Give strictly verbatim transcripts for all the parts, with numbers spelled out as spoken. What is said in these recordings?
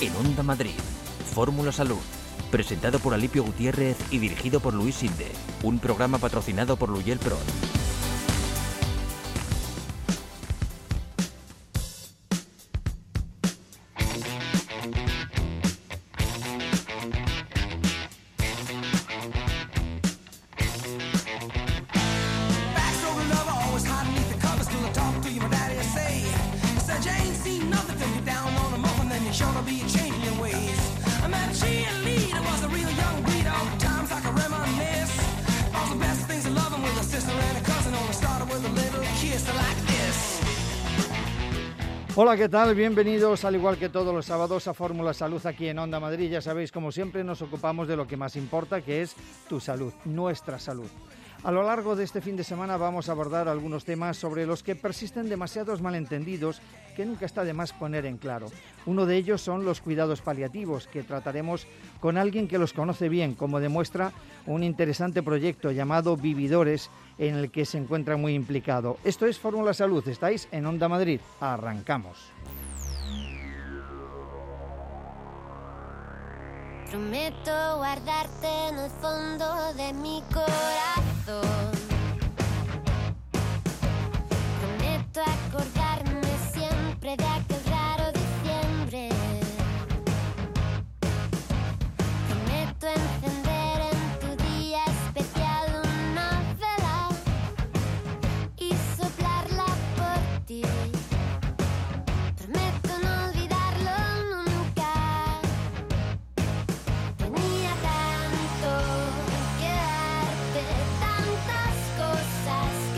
En Onda Madrid, Fórmula Salud, presentado por Alipio Gutiérrez y dirigido por Luis Sinde, un programa patrocinado por Luyel Pro. Hola, ¿qué tal? Bienvenidos, al igual que todos los sábados, a Fórmula Salud aquí en Onda Madrid. Ya sabéis, como siempre, nos ocupamos de lo que más importa, que es tu salud, nuestra salud. A lo largo de este fin de semana vamos a abordar algunos temas sobre los que persisten demasiados malentendidos que nunca está de más poner en claro. Uno de ellos son los cuidados paliativos, que trataremos con alguien que los conoce bien, como demuestra un interesante proyecto llamado Vividores, en el que se encuentra muy implicado. Esto es Fórmula Salud, estáis en Onda Madrid. Arrancamos. Prometo guardarte en el fondo de mi corazón. Prometo acordarme siempre de aquel raro diciembre. Prometo encender en tu día especial una vela y soplarla por ti. Prometo no olvidarlo nunca. Tenía tanto que darte, tantas cosas que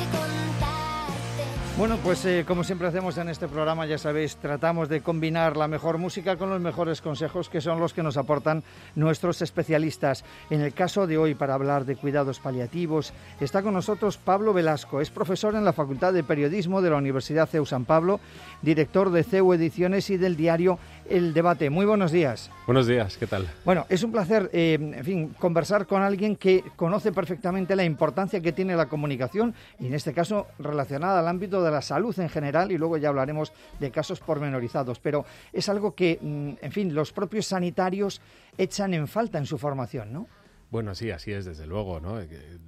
contarte. Bueno, pues eh, como siempre hacemos en este programa, ya sabéis, tratamos de combinar la mejor música con los mejores consejos, que son los que nos aportan nuestros especialistas. En el caso de hoy, para hablar de cuidados paliativos, está con nosotros Pablo Velasco. Es profesor en la Facultad de Periodismo de la Universidad C E U San Pablo, director de C E U Ediciones y del diario El Debate. Muy buenos días. Buenos días, ¿qué tal? Bueno, es un placer, eh, en fin, conversar con alguien que conoce perfectamente la importancia que tiene la comunicación, y en este caso relacionada al ámbito de la salud en general, y luego ya hablaremos de casos pormenorizados, pero es algo que, en fin, los propios sanitarios echan en falta en su formación, ¿no? Bueno, sí, así es, desde luego, ¿no?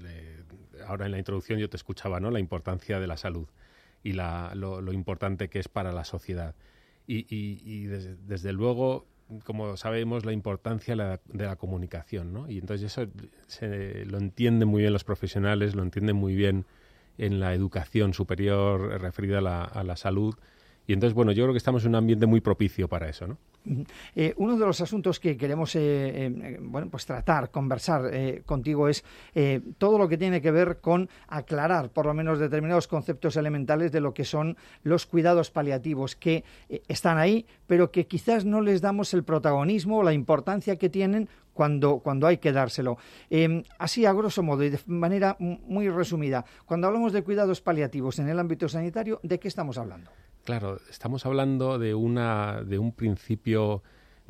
Ahora en la introducción yo te escuchaba, ¿no?, la importancia de la salud y la, lo, lo importante que es para la sociedad. Y, y, y desde, desde luego, como sabemos, la importancia de la, de la comunicación, ¿no? Y entonces eso se, lo entienden muy bien los profesionales, lo entienden muy bien en la educación superior referida a la, a la salud. Y entonces, bueno, yo creo que estamos en un ambiente muy propicio para eso, ¿no? Eh, uno de los asuntos que queremos eh, eh, bueno, pues tratar, conversar eh, contigo es eh, todo lo que tiene que ver con aclarar por lo menos determinados conceptos elementales de lo que son los cuidados paliativos, que eh, están ahí, pero que quizás no les damos el protagonismo o la importancia que tienen cuando, cuando hay que dárselo. Eh, así, a grosso modo y de manera muy resumida, cuando hablamos de cuidados paliativos en el ámbito sanitario, ¿de qué estamos hablando? Claro, estamos hablando de una de un principio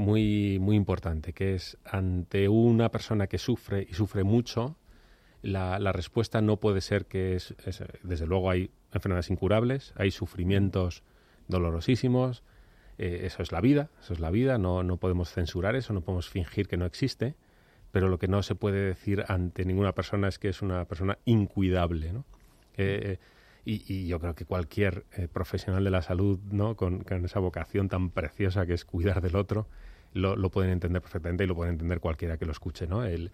muy muy importante, que es ante una persona que sufre y sufre mucho, la, la respuesta no puede ser que es, es, desde luego hay enfermedades incurables, hay sufrimientos dolorosísimos, eh, eso es la vida, eso es la vida, no, no podemos censurar eso, no podemos fingir que no existe, pero lo que no se puede decir ante ninguna persona es que es una persona incuidable, ¿no? Eh, Y, y yo creo que cualquier eh, profesional de la salud, ¿no?, con, con esa vocación tan preciosa que es cuidar del otro, lo, lo pueden entender perfectamente y lo puede entender cualquiera que lo escuche, ¿no? El,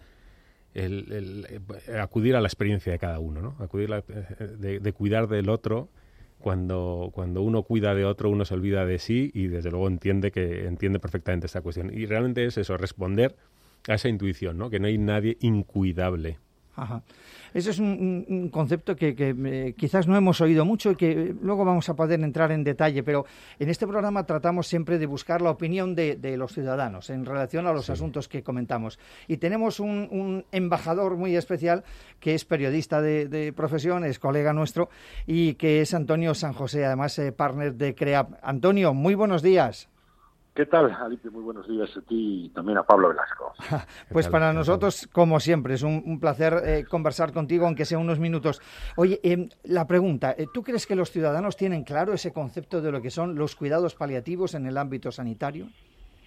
el, el, el acudir a la experiencia de cada uno, ¿no? Acudir a, de, de cuidar del otro. Cuando, cuando uno cuida de otro, uno se olvida de sí y desde luego entiende que entiende perfectamente esta cuestión. Y realmente es eso, responder a esa intuición, ¿no?, que no hay nadie incuidable. Ajá. Ese es un, un concepto que, que eh, quizás no hemos oído mucho y que luego vamos a poder entrar en detalle, pero en este programa tratamos siempre de buscar la opinión de, de los ciudadanos en relación a los sí. asuntos que comentamos. Y tenemos un, un embajador muy especial que es periodista de, de profesión, es colega nuestro, y que es Antonio San José, además eh, partner de CREAP. Antonio, muy buenos días. ¿Qué tal, Alipio? Muy buenos días a ti y también a Pablo Velasco. Pues para nosotros, como siempre, es un, un placer eh, conversar contigo, aunque sea unos minutos. Oye, eh, la pregunta, eh, ¿tú crees que los ciudadanos tienen claro ese concepto de lo que son los cuidados paliativos en el ámbito sanitario?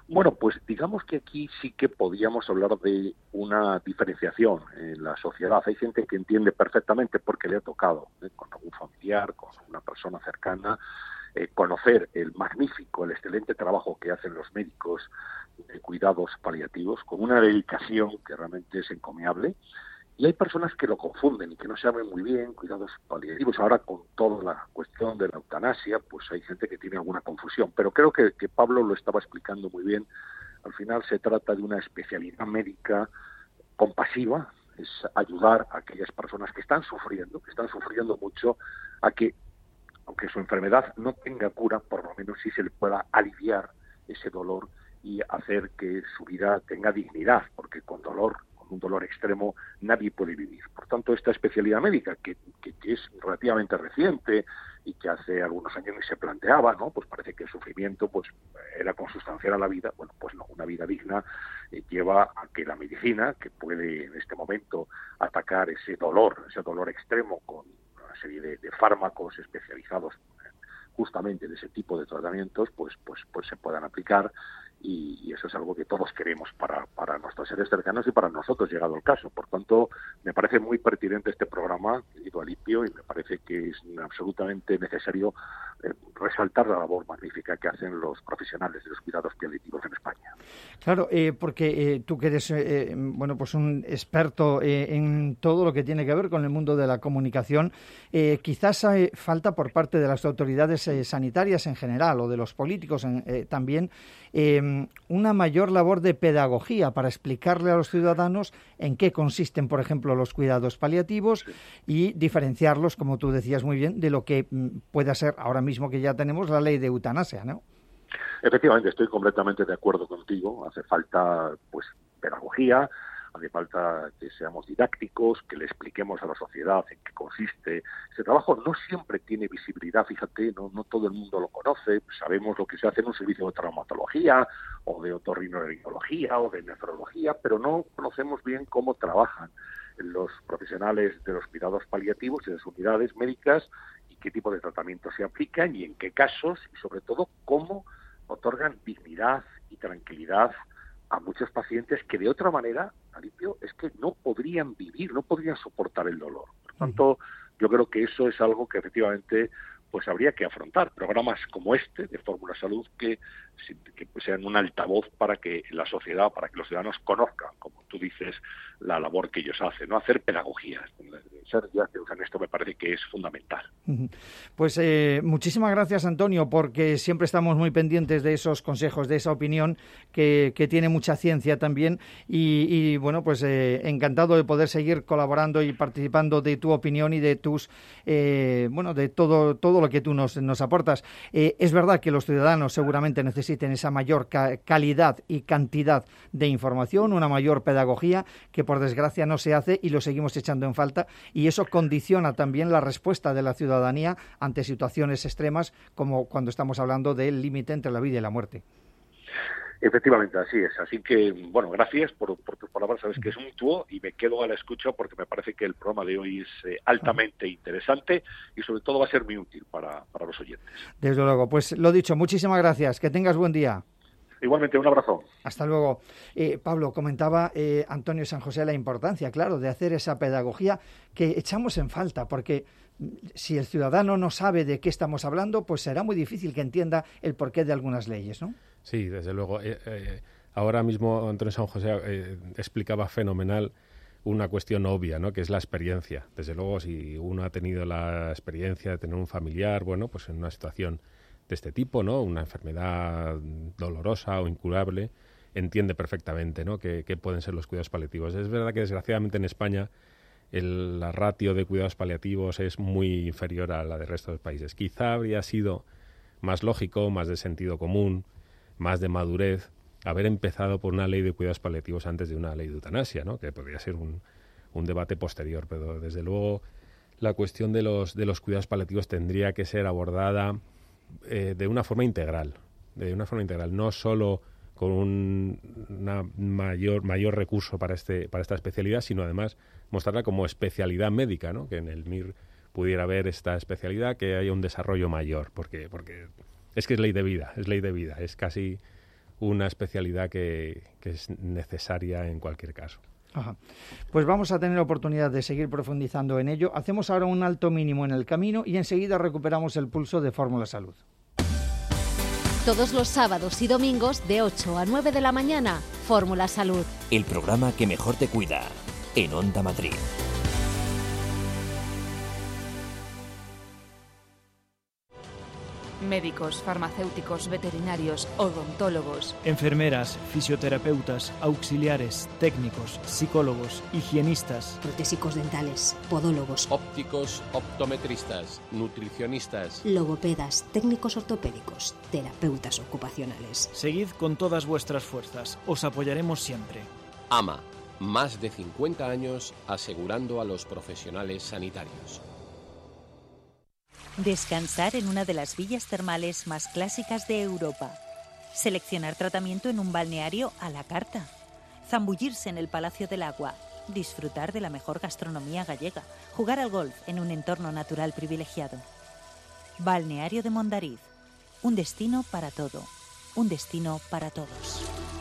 Bueno, pues digamos que aquí sí que podíamos hablar de una diferenciación en la sociedad. Hay gente que entiende perfectamente porque le ha tocado, ¿eh? con algún familiar, con una persona cercana, eh, conocer el magnífico, el excelente trabajo que hacen los médicos de cuidados paliativos, con una dedicación que realmente es encomiable. Y hay personas que lo confunden y que no saben muy bien cuidados paliativos. Ahora, con toda la cuestión de la eutanasia, pues hay gente que tiene alguna confusión. Pero creo que, que Pablo lo estaba explicando muy bien. Al final se trata de una especialidad médica compasiva, es ayudar a aquellas personas que están sufriendo, que están sufriendo mucho, a que, aunque su enfermedad no tenga cura, por lo menos sí se le pueda aliviar ese dolor y hacer que su vida tenga dignidad, porque con dolor, un dolor extremo, nadie puede vivir. Por tanto, esta especialidad médica, que, que, que es relativamente reciente y que hace algunos años ni se planteaba, ¿no? Pues parece que el sufrimiento pues era consustancial a la vida. Bueno, pues no, una vida digna eh, lleva a que la medicina, que puede en este momento atacar ese dolor, ese dolor extremo con una serie de, de fármacos especializados justamente en ese tipo de tratamientos, pues, pues, pues se puedan aplicar. Y, y eso es algo que todos queremos para, para nuestros seres cercanos y para nosotros, llegado el caso. Por tanto, me parece muy pertinente este programa, querido Alipio, y me parece que es absolutamente necesario eh, resaltar la labor magnífica que hacen los profesionales de los cuidados paliativos en España. Claro, eh, porque eh, tú que eres eh, bueno, pues un experto eh, en todo lo que tiene que ver con el mundo de la comunicación, eh, quizás hay falta por parte de las autoridades eh, sanitarias en general o de los políticos en, eh, también eh, una mayor labor de pedagogía para explicarle a los ciudadanos en qué consisten, por ejemplo, los cuidados paliativos sí. y diferenciarlos, como tú decías muy bien, de lo que pueda ser ahora mismo que ya tenemos la ley de eutanasia, ¿no? Efectivamente, estoy completamente de acuerdo contigo. Hace falta, pues, pedagogía, hace falta que seamos didácticos, que le expliquemos a la sociedad en qué consiste ese trabajo. No siempre tiene visibilidad, fíjate, no, no todo el mundo lo conoce. Sabemos lo que se hace en un servicio de traumatología o de otorrinolaringología o de nefrología, pero no conocemos bien cómo trabajan los profesionales de los cuidados paliativos y de las unidades médicas y qué tipo de tratamientos se aplican y en qué casos y sobre todo cómo otorgan dignidad y tranquilidad a muchos pacientes que de otra manera, Alipio, es que no podrían vivir, no podrían soportar el dolor. Por tanto, yo creo que eso es algo que efectivamente pues habría que afrontar. Programas como este de Fórmula Salud que, que sean un altavoz para que la sociedad, para que los ciudadanos conozcan, como tú dices, la labor que ellos hacen, no hacer pedagogía. Ser didácticos en esto me parece que es fundamental. Pues eh, muchísimas gracias, Antonio, porque siempre estamos muy pendientes de esos consejos, de esa opinión que, que tiene mucha ciencia también y, y bueno, pues eh, encantado de poder seguir colaborando y participando de tu opinión y de tus, eh, bueno, de todo, todo lo que tú nos, nos aportas. Eh, es verdad que los ciudadanos seguramente necesiten esa mayor ca- calidad y cantidad de información, una mayor pedagogía que por desgracia no se hace y lo seguimos echando en falta y eso condiciona también la respuesta de la ciudadanía ante situaciones extremas como cuando estamos hablando del límite entre la vida y la muerte. Efectivamente, así es. Así que, bueno, gracias por, por tus palabras. Sabes que es mutuo y me quedo a la escucha porque me parece que el programa de hoy es eh, altamente interesante y sobre todo va a ser muy útil para, para los oyentes. Desde luego. Pues lo dicho, muchísimas gracias. Que tengas buen día. Igualmente, un abrazo. Hasta luego. Eh, Pablo, comentaba eh, Antonio San José la importancia, claro, de hacer esa pedagogía que echamos en falta, porque si el ciudadano no sabe de qué estamos hablando, pues será muy difícil que entienda el porqué de algunas leyes, ¿no? Sí, desde luego. Eh, eh, ahora mismo Antonio San José eh, explicaba fenomenal una cuestión obvia, ¿no? Que es la experiencia. Desde luego, si uno ha tenido la experiencia de tener un familiar, bueno, pues en una situación de este tipo, ¿no? Una enfermedad dolorosa o incurable, entiende perfectamente, ¿no? que, que pueden ser los cuidados paliativos. Es verdad que desgraciadamente en España el, la ratio de cuidados paliativos es muy inferior a la del resto de los países. Quizá habría sido más lógico, más de sentido común, más de madurez, haber empezado por una ley de cuidados paliativos antes de una ley de eutanasia, ¿no? Que podría ser un, un debate posterior, pero desde luego la cuestión de los, de los cuidados paliativos tendría que ser abordada Eh, de una forma integral, de una forma integral, no solo con un una mayor mayor recurso para este para esta especialidad, sino además mostrarla como especialidad médica, ¿no? Que en el M I R pudiera haber esta especialidad, que haya un desarrollo mayor, porque porque es que es ley de vida, es ley de vida, es casi una especialidad que, que es necesaria en cualquier caso. Ajá. Pues vamos a tener oportunidad de seguir profundizando en ello. Hacemos ahora un alto mínimo en el camino y enseguida recuperamos el pulso de Fórmula Salud. Todos los sábados y domingos de ocho a nueve de la mañana, Fórmula Salud. El programa que mejor te cuida, en Onda Madrid. Médicos, farmacéuticos, veterinarios, odontólogos, enfermeras, fisioterapeutas, auxiliares, técnicos, psicólogos, higienistas, protésicos dentales, podólogos, ópticos, optometristas, nutricionistas, logopedas, técnicos ortopédicos, terapeutas ocupacionales. Seguid con todas vuestras fuerzas, os apoyaremos siempre. A M A, más de cincuenta años asegurando a los profesionales sanitarios. Descansar en una de las villas termales más clásicas de Europa. Seleccionar tratamiento en un balneario a la carta. Zambullirse en el Palacio del Agua. Disfrutar de la mejor gastronomía gallega. Jugar al golf en un entorno natural privilegiado. Balneario de Mondariz. Un destino para todo. Un destino para todos.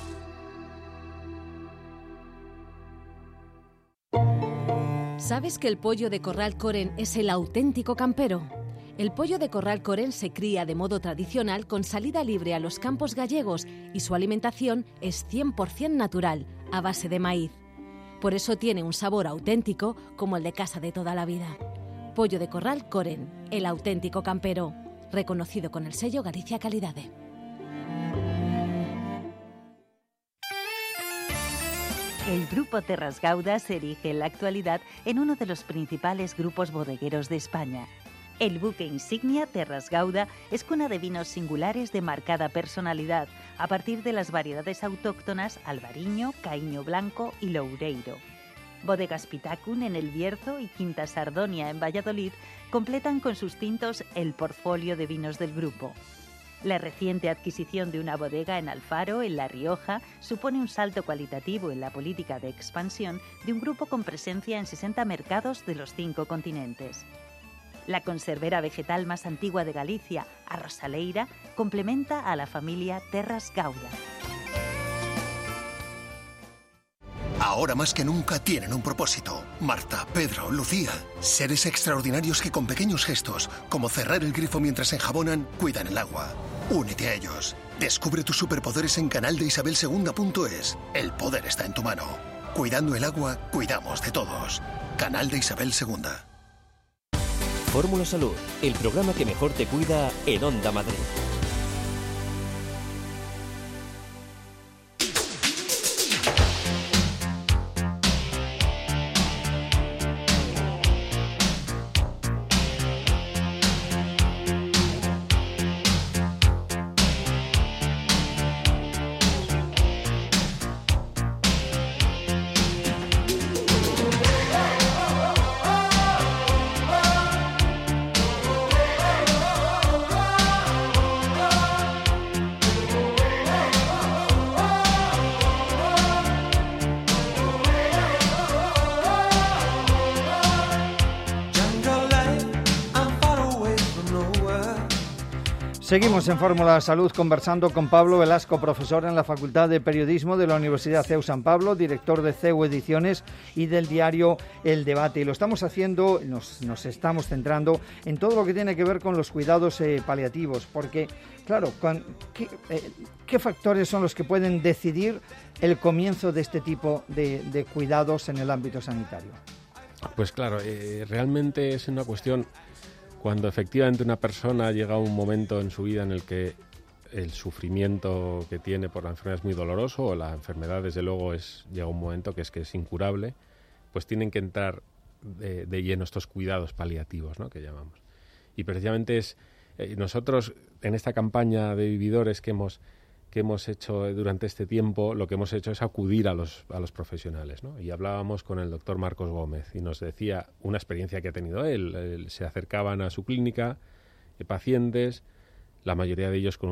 ¿Sabes que el pollo de Corral Coren es el auténtico campero? El pollo de Corral Coren se cría de modo tradicional con salida libre a los campos gallegos y su alimentación es cien por ciento natural, a base de maíz. Por eso tiene un sabor auténtico como el de casa de toda la vida. Pollo de Corral Coren, el auténtico campero, reconocido con el sello Galicia Calidade. El Grupo Terras Gauda se erige en la actualidad en uno de los principales grupos bodegueros de España. El buque insignia Terras Gauda es cuna de vinos singulares de marcada personalidad, a partir de las variedades autóctonas Albariño, Caíño Blanco y Loureiro. Bodegas Pitacun en El Bierzo y Quinta Sardonia en Valladolid completan con sus tintos el portfolio de vinos del grupo. La reciente adquisición de una bodega en Alfaro, en La Rioja, supone un salto cualitativo en la política de expansión de un grupo con presencia en sesenta mercados de los cinco continentes. La conservera vegetal más antigua de Galicia, Arrosaleira, complementa a la familia Terras Gauda. Ahora más que nunca tienen un propósito. Marta, Pedro, Lucía. Seres extraordinarios que con pequeños gestos, como cerrar el grifo mientras enjabonan, cuidan el agua. Únete a ellos. Descubre tus superpoderes en canal de isabel segunda punto es. El poder está en tu mano. Cuidando el agua, cuidamos de todos. Canal de Isabel segunda. Fórmula Salud, el programa que mejor te cuida en Onda Madrid. Seguimos en Fórmula Salud conversando con Pablo Velasco, profesor en la Facultad de Periodismo de la Universidad C E U San Pablo, director de C E U Ediciones y del diario El Debate. Y lo estamos haciendo, nos, nos estamos centrando en todo lo que tiene que ver con los cuidados eh, paliativos, porque, claro, con, ¿qué, eh, ¿qué factores son los que pueden decidir el comienzo de este tipo de, de cuidados en el ámbito sanitario? Pues claro, eh, realmente es una cuestión... Cuando efectivamente una persona llega a un momento en su vida en el que el sufrimiento que tiene por la enfermedad es muy doloroso, o la enfermedad desde luego es llega a un momento que es que es incurable, pues tienen que entrar de, de lleno estos cuidados paliativos, ¿no?, que llamamos. Y precisamente es eh, nosotros en esta campaña de vividores que hemos que hemos hecho durante este tiempo, lo que hemos hecho es acudir a los, a los profesionales, ¿no? Y hablábamos con el doctor Marcos Gómez y nos decía una experiencia que ha tenido él. él se acercaban a su clínica eh, pacientes, la mayoría de ellos con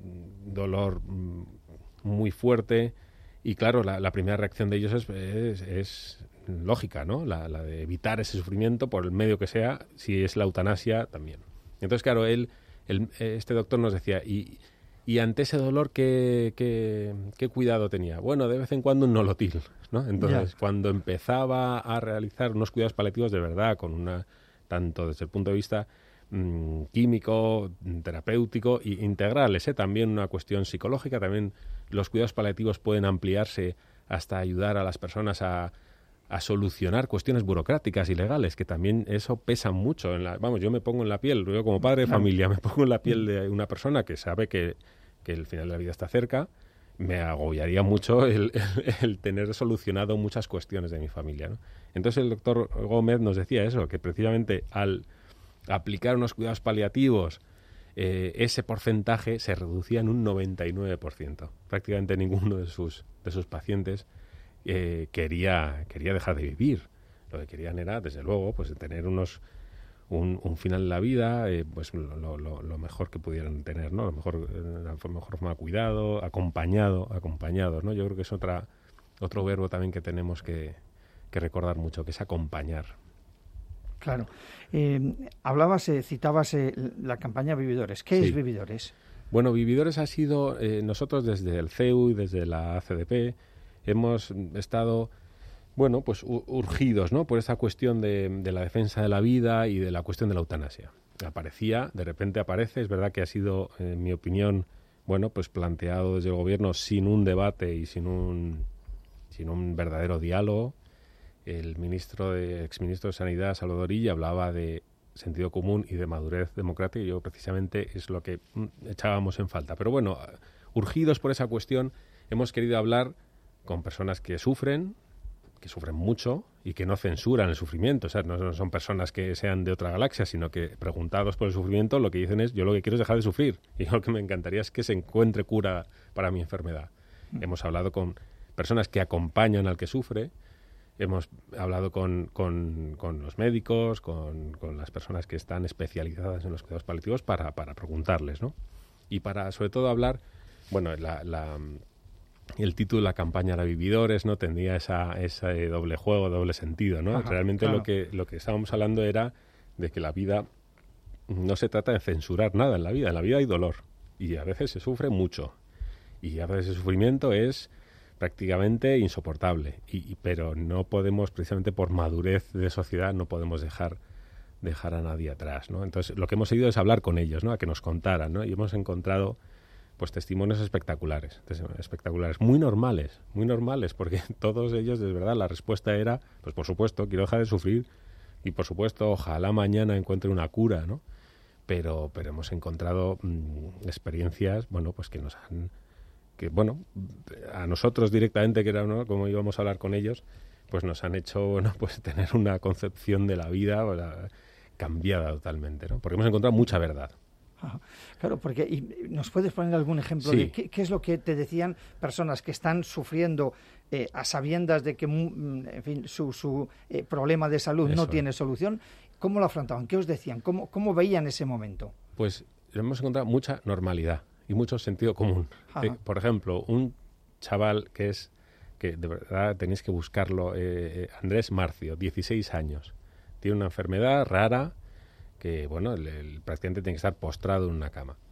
un dolor mm, muy fuerte, y claro, la, la primera reacción de ellos es, es, es lógica, ¿no? La, la de evitar ese sufrimiento por el medio que sea, si es la eutanasia también. Entonces, claro, él, él este doctor nos decía, y Y ante ese dolor, ¿qué, qué, qué cuidado tenía? Bueno, de vez en cuando un nolotil, ¿no? Entonces, ya. cuando empezaba a realizar unos cuidados paliativos de verdad, con una tanto desde el punto de vista mmm, químico, terapéutico e integrales, ¿eh? También una cuestión psicológica, también los cuidados paliativos pueden ampliarse hasta ayudar a las personas a, a solucionar cuestiones burocráticas y legales, que también eso pesa mucho. En la, vamos, yo me pongo en la piel, yo como padre de claro. familia, me pongo en la piel de una persona que sabe que, que el final de la vida está cerca. Me agobiaría mucho el, el, el tener solucionado muchas cuestiones de mi familia, ¿no? Entonces el doctor Gómez nos decía eso, que precisamente al aplicar unos cuidados paliativos, eh, ese porcentaje se reducía en un noventa y nueve por ciento. Prácticamente ninguno de sus, de sus pacientes eh, quería, quería dejar de vivir. Lo que querían era, desde luego, pues tener unos un, un final de la vida, eh, pues lo, lo, lo mejor que pudieran tener, ¿no? Lo mejor, la mejor forma de cuidado, acompañado, acompañados, ¿no? Yo creo que es otra otro verbo también que tenemos que, que recordar mucho, que es acompañar. Claro. Eh, hablabas, eh, citabas eh, la campaña Vividores. ¿Qué sí. es Vividores? Bueno, Vividores ha sido, eh, nosotros desde el C E U y desde la A C D P hemos estado, bueno, pues urgidos, ¿no? Por esa cuestión de, de la defensa de la vida y de la cuestión de la eutanasia. Aparecía, de repente aparece, es verdad que ha sido, en mi opinión, bueno, pues planteado desde el gobierno sin un debate y sin un, sin un verdadero diálogo. El ministro de, exministro de Sanidad, Salvador Illa, hablaba de sentido común y de madurez democrática, y yo precisamente es lo que echábamos en falta. Pero bueno, urgidos por esa cuestión, hemos querido hablar con personas que sufren, que sufren mucho y que no censuran el sufrimiento. O sea, no, no son personas que sean de otra galaxia, sino que preguntados por el sufrimiento, lo que dicen es: yo lo que quiero es dejar de sufrir, y lo que me encantaría es que se encuentre cura para mi enfermedad. Mm. Hemos hablado con personas que acompañan al que sufre. Hemos hablado con, con, con los médicos, con, con las personas que están especializadas en los cuidados paliativos para, para preguntarles, ¿no? Y para, sobre todo, hablar, bueno, la, la, el título de la campaña era Vividores, ¿no? Tendría esa, ese doble juego, doble sentido, ¿no? Ajá, Realmente claro. lo que lo que estábamos hablando era de que la vida, no se trata de censurar nada en la vida. En la vida hay dolor y a veces se sufre mucho. Y a veces el sufrimiento es prácticamente insoportable, y, y, pero no podemos, precisamente por madurez de sociedad, no podemos dejar dejar a nadie atrás, ¿no? Entonces, lo que hemos ido es hablar con ellos, ¿no? A que nos contaran, ¿no? Y hemos encontrado, pues, testimonios espectaculares, espectaculares, muy normales, muy normales, porque todos ellos, de verdad, la respuesta era, pues, por supuesto, quiero dejar de sufrir, y por supuesto, ojalá mañana encuentre una cura, ¿no? Pero, pero hemos encontrado mmm, experiencias, bueno, pues que nos han que, bueno, a nosotros directamente, que era, ¿no?, como íbamos a hablar con ellos, pues nos han hecho, bueno, pues tener una concepción de la vida, o la, cambiada totalmente, ¿no? Porque hemos encontrado mucha verdad. Ajá. Claro, porque y, ¿nos puedes poner algún ejemplo sí. de qué, qué es lo que te decían personas que están sufriendo eh, a sabiendas de que, en fin, su, su eh, problema de salud Eso. no tiene solución? ¿Cómo lo afrontaban? ¿Qué os decían? ¿Cómo, cómo veían ese momento? Pues hemos encontrado mucha normalidad y mucho sentido común. Eh, por ejemplo, un chaval que es, que de verdad tenéis que buscarlo, eh, Andrés Marcio, dieciséis años. Tiene una enfermedad rara que, bueno, el, el paciente tiene que estar postrado en una cama.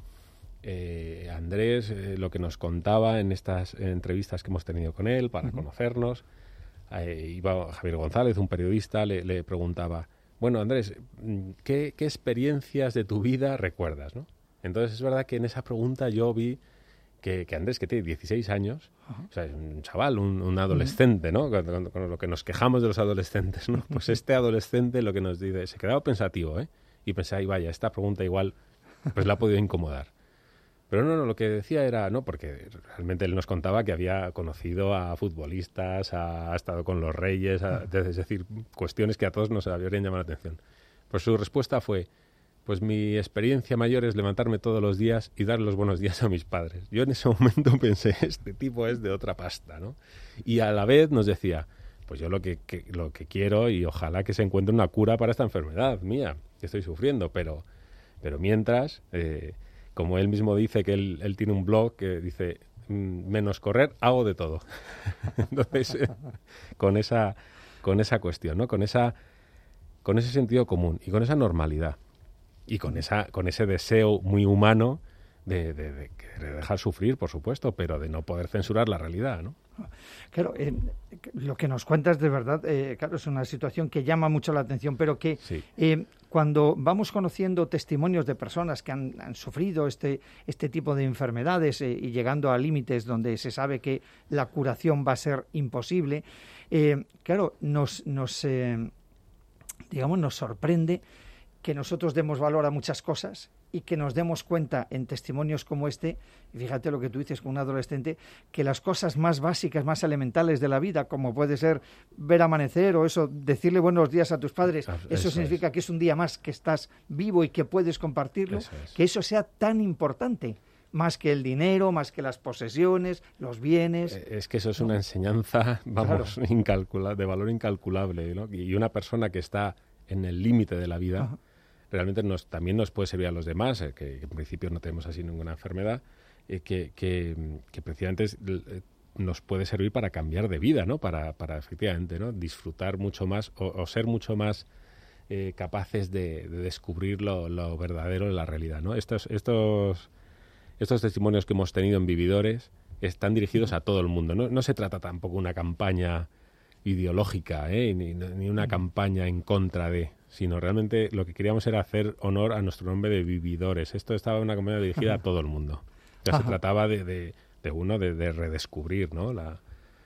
Eh, Andrés, eh, lo que nos contaba en estas en entrevistas que hemos tenido con él para uh-huh. conocernos, eh, iba Javier González, un periodista, le, le preguntaba: bueno, Andrés, ¿qué, ¿qué experiencias de tu vida recuerdas, no? Entonces es verdad que en esa pregunta yo vi que, que Andrés, que tiene dieciséis años, uh-huh. o sea, es un chaval, un, un adolescente, ¿no? Con, con, con lo que nos quejamos de los adolescentes, ¿no? Pues este adolescente lo que nos dice, se quedaba pensativo, ¿eh? Y pensé, ay, vaya, esta pregunta igual pues la ha podido incomodar. Pero no, no, lo que decía era, no, porque realmente él nos contaba que había conocido a futbolistas, ha, ha estado con los reyes, a, es decir, cuestiones que a todos nos habrían llamado la atención. Pues su respuesta fue: pues mi experiencia mayor es levantarme todos los días y dar los buenos días a mis padres. Yo en ese momento pensé, este tipo es de otra pasta, ¿no? Y a la vez nos decía, pues yo lo que, que, lo que quiero, y ojalá que se encuentre una cura para esta enfermedad mía, que estoy sufriendo, pero, pero mientras, eh, como él mismo dice, que él, él tiene un blog que dice, menos correr, hago de todo. Entonces, eh, con esa, con esa cuestión, ¿no? Con esa, con ese sentido común y con esa normalidad. Y con esa con ese deseo muy humano de, de, de, de dejar sufrir, por supuesto, pero de no poder censurar la realidad, ¿no? Claro, eh, lo que nos cuentas de verdad, eh, claro, es una situación que llama mucho la atención, pero que sí. eh, cuando vamos conociendo testimonios de personas que han, han sufrido este, este tipo de enfermedades eh, y llegando a límites donde se sabe que la curación va a ser imposible, eh, claro, nos, nos eh, digamos, nos sorprende que nosotros demos valor a muchas cosas y que nos demos cuenta en testimonios como este, y fíjate lo que tú dices con un adolescente, que las cosas más básicas, más elementales de la vida, como puede ser ver amanecer o eso, decirle buenos días a tus padres, eso, eso significa es. que es un día más que estás vivo y que puedes compartirlo, eso es. que eso sea tan importante, más que el dinero, más que las posesiones, los bienes. Es que eso es una enseñanza, vamos, claro. incalcula, de valor incalculable, ¿no? Y una persona que está en el límite de la vida, Ajá. realmente nos, también nos puede servir a los demás, eh, que, que en principio no tenemos así ninguna enfermedad, eh, que, que, que precisamente es, eh, nos puede servir para cambiar de vida, ¿no? Para, para efectivamente, ¿no? Disfrutar mucho más o, o ser mucho más eh, capaces de, de descubrir lo, lo verdadero de la realidad, ¿no? Estos, estos, estos testimonios que hemos tenido en Vividores están dirigidos a todo el mundo. No, no se trata tampoco de una campaña ideológica, ¿eh? ni, ni una campaña en contra de, sino realmente lo que queríamos era hacer honor a nuestro nombre de Vividores. Esto estaba una campaña dirigida Ajá. a todo el mundo. Ya se trataba de, de, de uno de, de redescubrir, ¿no? la,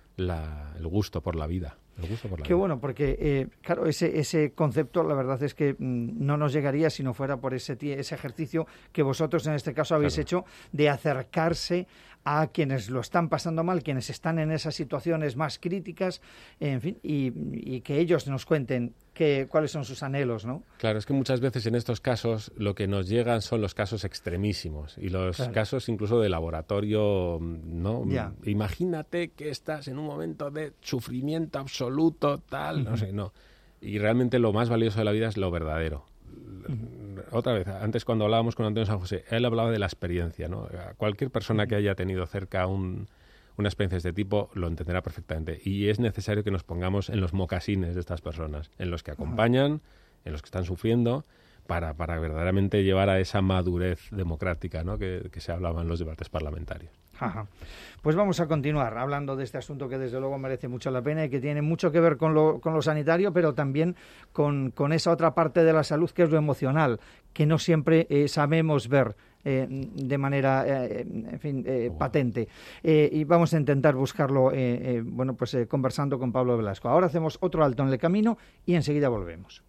la, el gusto por la vida. El gusto por la Qué vida. bueno, porque eh, claro, ese, ese concepto la verdad es que mm, no nos llegaría si no fuera por ese, ese ejercicio que vosotros en este caso habéis claro. hecho de acercarse a quienes lo están pasando mal, quienes están en esas situaciones más críticas, en fin, y, y que ellos nos cuenten que, cuáles son sus anhelos, ¿no? Claro, es que muchas veces en estos casos lo que nos llegan son los casos extremísimos y los claro. casos incluso de laboratorio, ¿no? Ya. Imagínate que estás en un momento de sufrimiento absoluto, tal, uh-huh. no sé, no. Y realmente lo más valioso de la vida es lo verdadero. Uh-huh. Otra vez, antes cuando hablábamos con Antonio San José, él hablaba de la experiencia, ¿no? Cualquier persona uh-huh. que haya tenido cerca un, una experiencia de este tipo lo entenderá perfectamente. Y es necesario que nos pongamos en los mocasines de estas personas, en los que acompañan, uh-huh. en los que están sufriendo, para, para verdaderamente llevar a esa madurez democrática, ¿no? que, que se hablaba en los debates parlamentarios. Ajá. Pues vamos a continuar hablando de este asunto que desde luego merece mucho la pena y que tiene mucho que ver con lo, con lo sanitario, pero también con, con esa otra parte de la salud que es lo emocional, que no siempre eh, sabemos ver eh, de manera eh, en fin, eh, oh. patente. Eh, y vamos a intentar buscarlo eh, eh, bueno, pues eh, conversando con Pablo Velasco. Ahora hacemos otro alto en el camino y enseguida volvemos.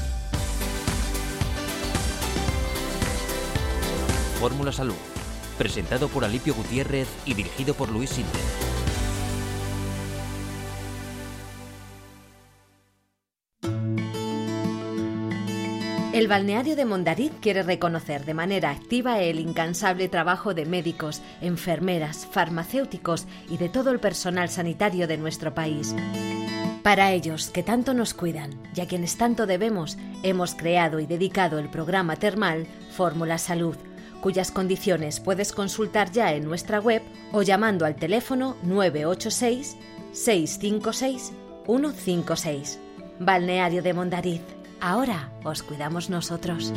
Fórmula Salud, presentado por Alipio Gutiérrez y dirigido por Luis Sinde. El balneario de Mondariz quiere reconocer de manera activa el incansable trabajo de médicos, enfermeras, farmacéuticos y de todo el personal sanitario de nuestro país. Para ellos, que tanto nos cuidan y a quienes tanto debemos, hemos creado y dedicado el programa termal Fórmula Salud, cuyas condiciones puedes consultar ya en nuestra web o llamando al teléfono nueve ocho seis, seis cinco seis, uno cinco seis. Balneario de Mondariz. Ahora os cuidamos nosotros.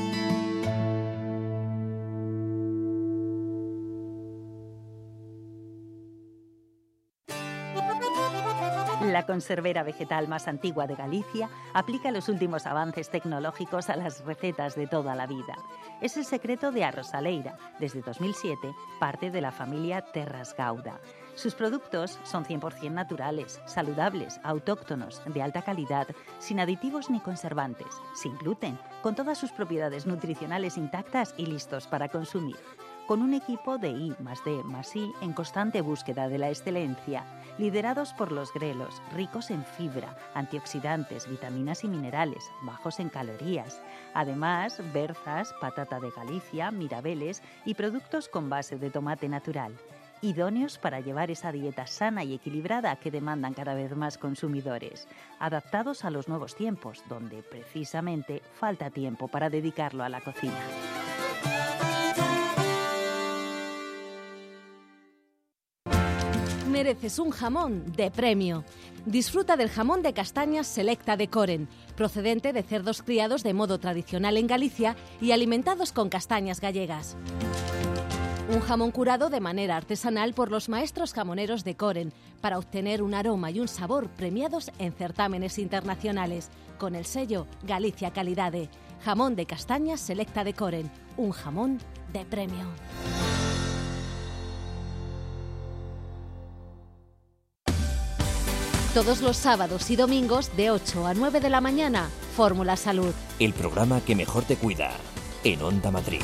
La conservera vegetal más antigua de Galicia aplica los últimos avances tecnológicos a las recetas de toda la vida. Es el secreto de Arrosaleira, desde dos mil siete, parte de la familia Terras Gauda. Sus productos son cien por ciento naturales, saludables, autóctonos, de alta calidad, sin aditivos ni conservantes, sin gluten, con todas sus propiedades nutricionales intactas y listos para consumir. Con un equipo de I más D más I en constante búsqueda de la excelencia, liderados por los grelos, ricos en fibra, antioxidantes, vitaminas y minerales, bajos en calorías. Además, berzas, patata de Galicia, mirabeles y productos con base de tomate natural. Idóneos para llevar esa dieta sana y equilibrada que demandan cada vez más consumidores, adaptados a los nuevos tiempos, donde precisamente falta tiempo para dedicarlo a la cocina. Mereces un jamón de premio. Disfruta del jamón de castañas Selecta de Coren, procedente de cerdos criados de modo tradicional en Galicia y alimentados con castañas gallegas. Un jamón curado de manera artesanal por los maestros jamoneros de Koren para obtener un aroma y un sabor premiados en certámenes internacionales con el sello Galicia Calidade. Jamón de castañas selecta de Koren, un jamón de premio. Todos los sábados y domingos de ocho a nueve de la mañana, Fórmula Salud. El programa que mejor te cuida, en Onda Madrid.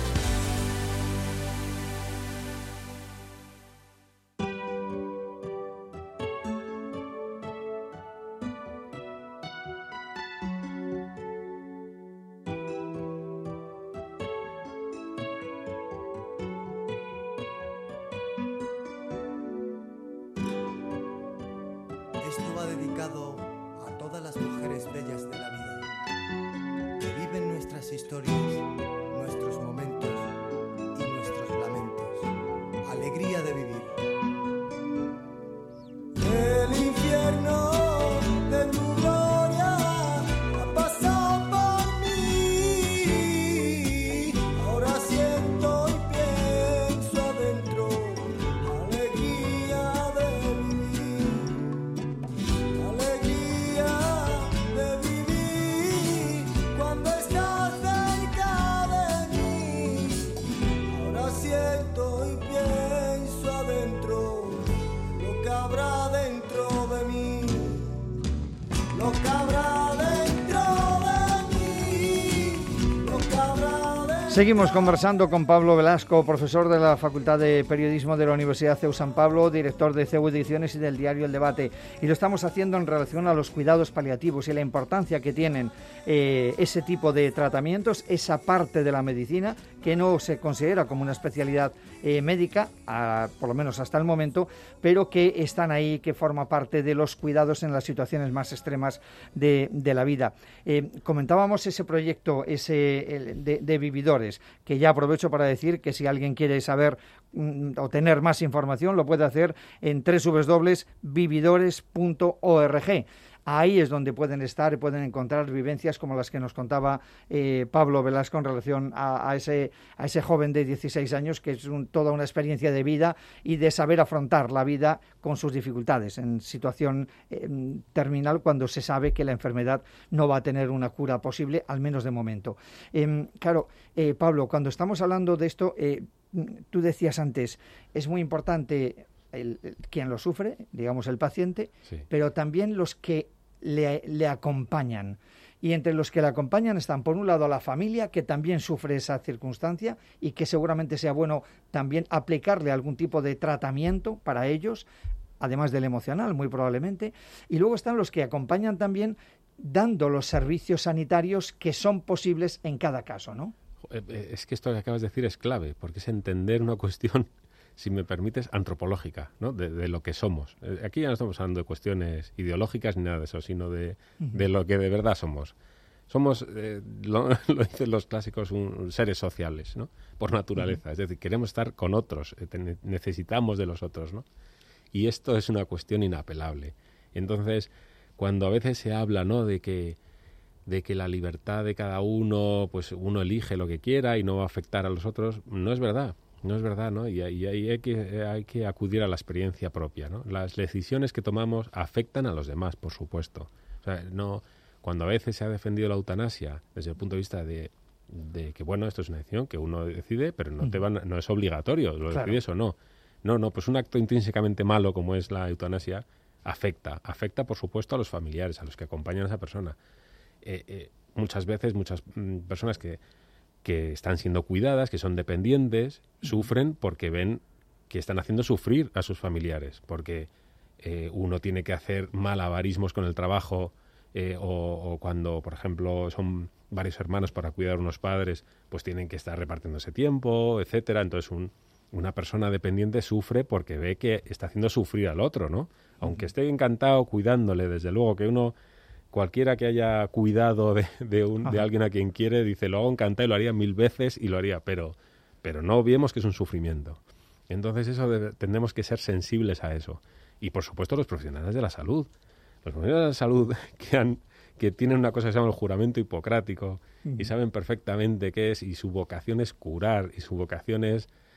Esto va dedicado a todas las mujeres bellas de la vida, que viven nuestras historias, nuestros momentos y nuestros lamentos. Alegría de vivir. El infierno de tu gloria ha pasado por mí. Ahora siento y pienso adentro. Alegría de vivir. Alegría de vivir cuando estás cerca de mí. Ahora siento y pienso adentro lo que habrá dentro de mí, lo que habrá dentro de mí, lo que habrá dentro. Seguimos conversando con Pablo Velasco, profesor de la Facultad de Periodismo de la Universidad C E U San Pablo, director de C E U Ediciones y del diario El Debate. Y lo estamos haciendo en relación a los cuidados paliativos y la importancia que tienen eh, ese tipo de tratamientos, esa parte de la medicina que no se considera como una especialidad eh, médica, a, por lo menos hasta el momento, pero que están ahí, que forma parte de los cuidados en las situaciones más extremas de, de la vida. Eh, comentábamos ese proyecto ese el, de, de vividores, que ya aprovecho para decir que si alguien quiere saber mm, o tener más información, lo puede hacer en doble u doble u doble u punto vividores punto org. Ahí es donde pueden estar y pueden encontrar vivencias como las que nos contaba eh, Pablo Velasco en relación a, a, ese, a ese joven de dieciséis años, que es un, toda una experiencia de vida y de saber afrontar la vida con sus dificultades en situación eh, terminal, cuando se sabe que la enfermedad no va a tener una cura posible, al menos de momento. Eh, claro, eh, Pablo, cuando estamos hablando de esto, eh, tú decías antes, es muy importante el, el, quien lo sufre, digamos el paciente, sí, pero también los que Le, le acompañan, y entre los que le acompañan están por un lado la familia, que también sufre esa circunstancia y que seguramente sea bueno también aplicarle algún tipo de tratamiento para ellos, además del emocional muy probablemente, y luego están los que acompañan también dando los servicios sanitarios que son posibles en cada caso, ¿no? Es que esto que acabas de decir es clave, porque es entender una cuestión, si me permites, antropológica, ¿no? De, de lo que somos. Aquí ya no estamos hablando de cuestiones ideológicas ni nada de eso, sino de, uh-huh. de lo que de verdad somos. Somos, eh, lo, lo dicen los clásicos, un, seres sociales, ¿no? Por naturaleza. Uh-huh. Es decir, queremos estar con otros, eh, necesitamos de los otros, ¿no? Y esto es una cuestión inapelable. Entonces, cuando a veces se habla, ¿no?, de que de que la libertad de cada uno, pues uno elige lo que quiera y no va a afectar a los otros, no es verdad. No es verdad, ¿no? Y, y ahí hay que, hay que acudir a la experiencia propia, ¿no? Las decisiones que tomamos afectan a los demás, por supuesto. O sea, no, cuando a veces se ha defendido la eutanasia desde el punto de vista de, de que, bueno, esto es una decisión que uno decide, pero no, te van, no es obligatorio, lo claro. decides o no. No, no, pues un acto intrínsecamente malo como es la eutanasia afecta. Afecta, por supuesto, a los familiares, a los que acompañan a esa persona. Eh, eh, muchas veces, muchas mm, personas que... que están siendo cuidadas, que son dependientes, sufren porque ven que están haciendo sufrir a sus familiares, porque eh, uno tiene que hacer malabarismos con el trabajo eh, o, o cuando, por ejemplo, son varios hermanos para cuidar a unos padres, pues tienen que estar repartiendo ese tiempo, etcétera. Entonces un, una persona dependiente sufre porque ve que está haciendo sufrir al otro, ¿no? Aunque esté encantado cuidándole, desde luego que uno... Cualquiera que haya cuidado de, de, un, de alguien a quien quiere, dice, lo hago encantado y lo haría mil veces y lo haría, pero, pero no olvidemos que es un sufrimiento. Entonces eso debe, tendremos que ser sensibles a eso. Y por supuesto los profesionales de la salud. Los profesionales de la salud que, han, que tienen una cosa que se llama el juramento hipocrático uh-huh. y saben perfectamente qué es, y su vocación es curar, y su vocación es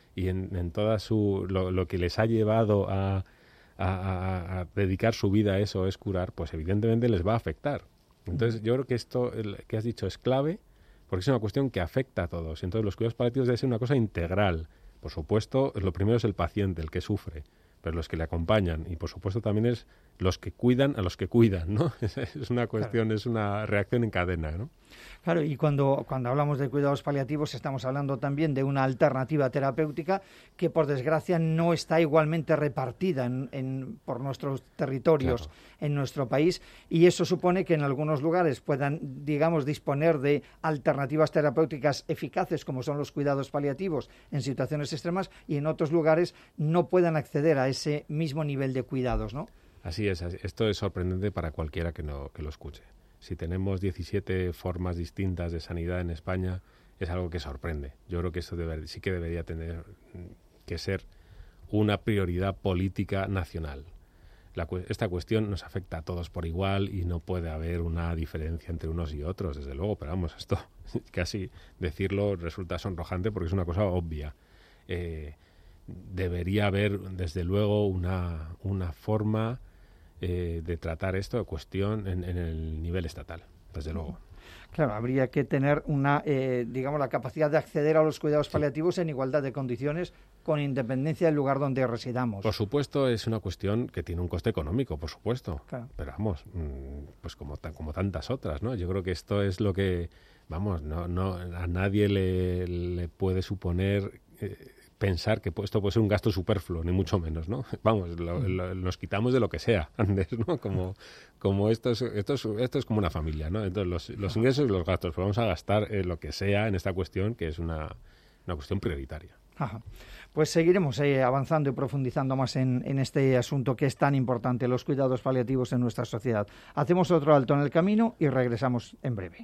y en, en toda su lo, lo que les ha llevado a, a, a, a dedicar su vida a eso es curar, pues evidentemente les va a afectar. Entonces yo creo que esto el, que has dicho es clave, porque es una cuestión que afecta a todos. Entonces los cuidados paliativos deben ser una cosa integral. Por supuesto, lo primero es el paciente, el que sufre, pero los que le acompañan, y por supuesto también es los que cuidan a los que cuidan, ¿no? Es una cuestión, claro. Es una reacción en cadena, ¿no? Claro, y cuando, cuando hablamos de cuidados paliativos estamos hablando también de una alternativa terapéutica que, por desgracia, no está igualmente repartida en, en, por nuestros territorios, claro. En nuestro país, y eso supone que en algunos lugares puedan, digamos, disponer de alternativas terapéuticas eficaces, como son los cuidados paliativos en situaciones extremas, y en otros lugares no puedan acceder a ese mismo nivel de cuidados, ¿no? Así es, esto es sorprendente para cualquiera que, no, que lo escuche. Si tenemos diecisiete formas distintas de sanidad en España, es algo que sorprende. Yo creo que esto debe, sí que debería tener que ser una prioridad política nacional. La, esta cuestión nos afecta a todos por igual y no puede haber una diferencia entre unos y otros, desde luego, pero vamos, esto casi decirlo resulta sonrojante porque es una cosa obvia. Eh, debería haber, desde luego, una, una forma eh, de tratar esto de cuestión en, en el nivel estatal, desde luego. Claro, habría que tener una, eh, digamos, la capacidad de acceder a los cuidados sí. paliativos en igualdad de condiciones, con independencia del lugar donde residamos. Por supuesto, es una cuestión que tiene un coste económico, por supuesto. Claro. Pero vamos, pues como, como tantas otras, ¿no? Yo creo que esto es lo que, vamos, no, no a nadie le, le puede suponer eh, pensar que esto puede ser un gasto superfluo, ni mucho menos, ¿no? Vamos, lo, lo, nos quitamos de lo que sea antes, ¿no? Como, como esto, es, esto, es, esto es como una familia, ¿no? Entonces, los, los ingresos y los gastos, pues vamos a gastar eh, lo que sea en esta cuestión, que es una, una cuestión prioritaria. Ajá. Pues seguiremos eh, avanzando y profundizando más en, en este asunto que es tan importante, los cuidados paliativos en nuestra sociedad. Hacemos otro alto en el camino y regresamos en breve.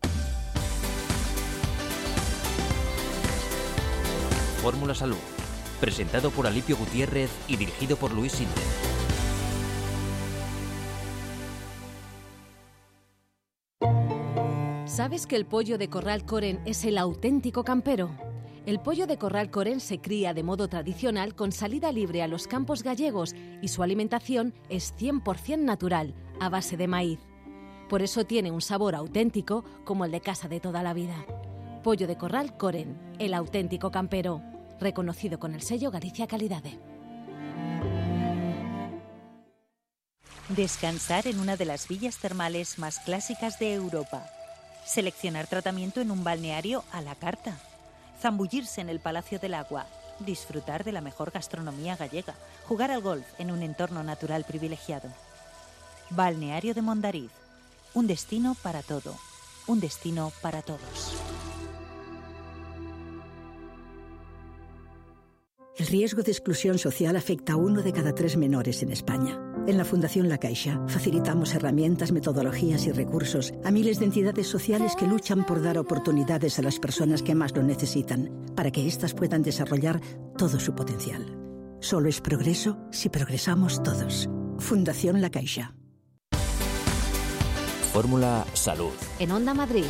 Fórmula Salud, presentado por Alipio Gutiérrez y dirigido por Luis Sinde. ¿Sabes que el pollo de corral Coren es el auténtico campero? El pollo de corral Coren se cría de modo tradicional con salida libre a los campos gallegos y su alimentación es cien por ciento natural, a base de maíz. Por eso tiene un sabor auténtico como el de casa de toda la vida. Pollo de corral Coren, el auténtico campero. Reconocido con el sello Galicia Calidade. Descansar en una de las villas termales más clásicas de Europa. Seleccionar tratamiento en un balneario a la carta. Zambullirse en el Palacio del Agua. Disfrutar de la mejor gastronomía gallega. Jugar al golf en un entorno natural privilegiado. Balneario de Mondariz. Un destino para todo. Un destino para todos. El riesgo de exclusión social afecta a uno de cada tres menores en España. En la Fundación La Caixa facilitamos herramientas, metodologías y recursos a miles de entidades sociales que luchan por dar oportunidades a las personas que más lo necesitan, para que éstas puedan desarrollar todo su potencial. Solo es progreso si progresamos todos. Fundación La Caixa. Fórmula Salud. En Onda Madrid.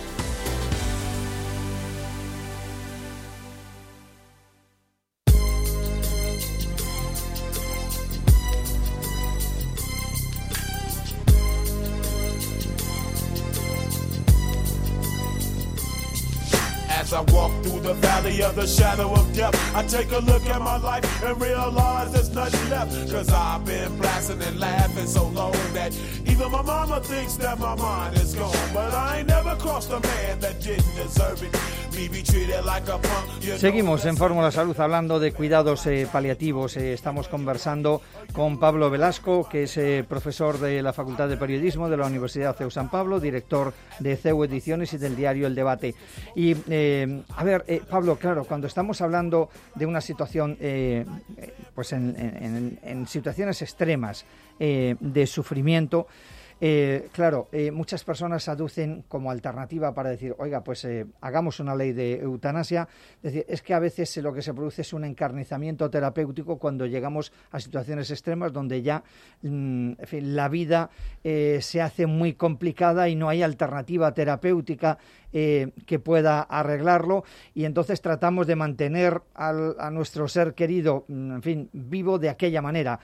As I walk through the valley of the shadow of death, I take a look at my life and realize there's nothing left. Cause I've been blasting and laughing so long that even my mama thinks that my mind is gone. But I ain't never crossed a man that didn't deserve it. Me be treated like a punk. You know. Seguimos en Fórmula Salud hablando de cuidados eh, paliativos. Eh, estamos conversando con Pablo Velasco, que es eh, profesor de la Facultad de Periodismo de la Universidad C E U San Pablo, director de C E U Ediciones y del diario El Debate. Y, eh, a ver, eh, Pablo, claro, cuando estamos hablando de una situación, eh, pues en, en, en situaciones extremas eh, de sufrimiento, Eh, claro, eh, muchas personas aducen como alternativa para decir, oiga, pues eh, hagamos una ley de eutanasia. Es decir, es que a veces lo que se produce es un encarnizamiento terapéutico cuando llegamos a situaciones extremas donde ya mm, en fin, la vida eh, se hace muy complicada y no hay alternativa terapéutica eh, que pueda arreglarlo, y entonces tratamos de mantener al, a nuestro ser querido, en fin, vivo de aquella manera,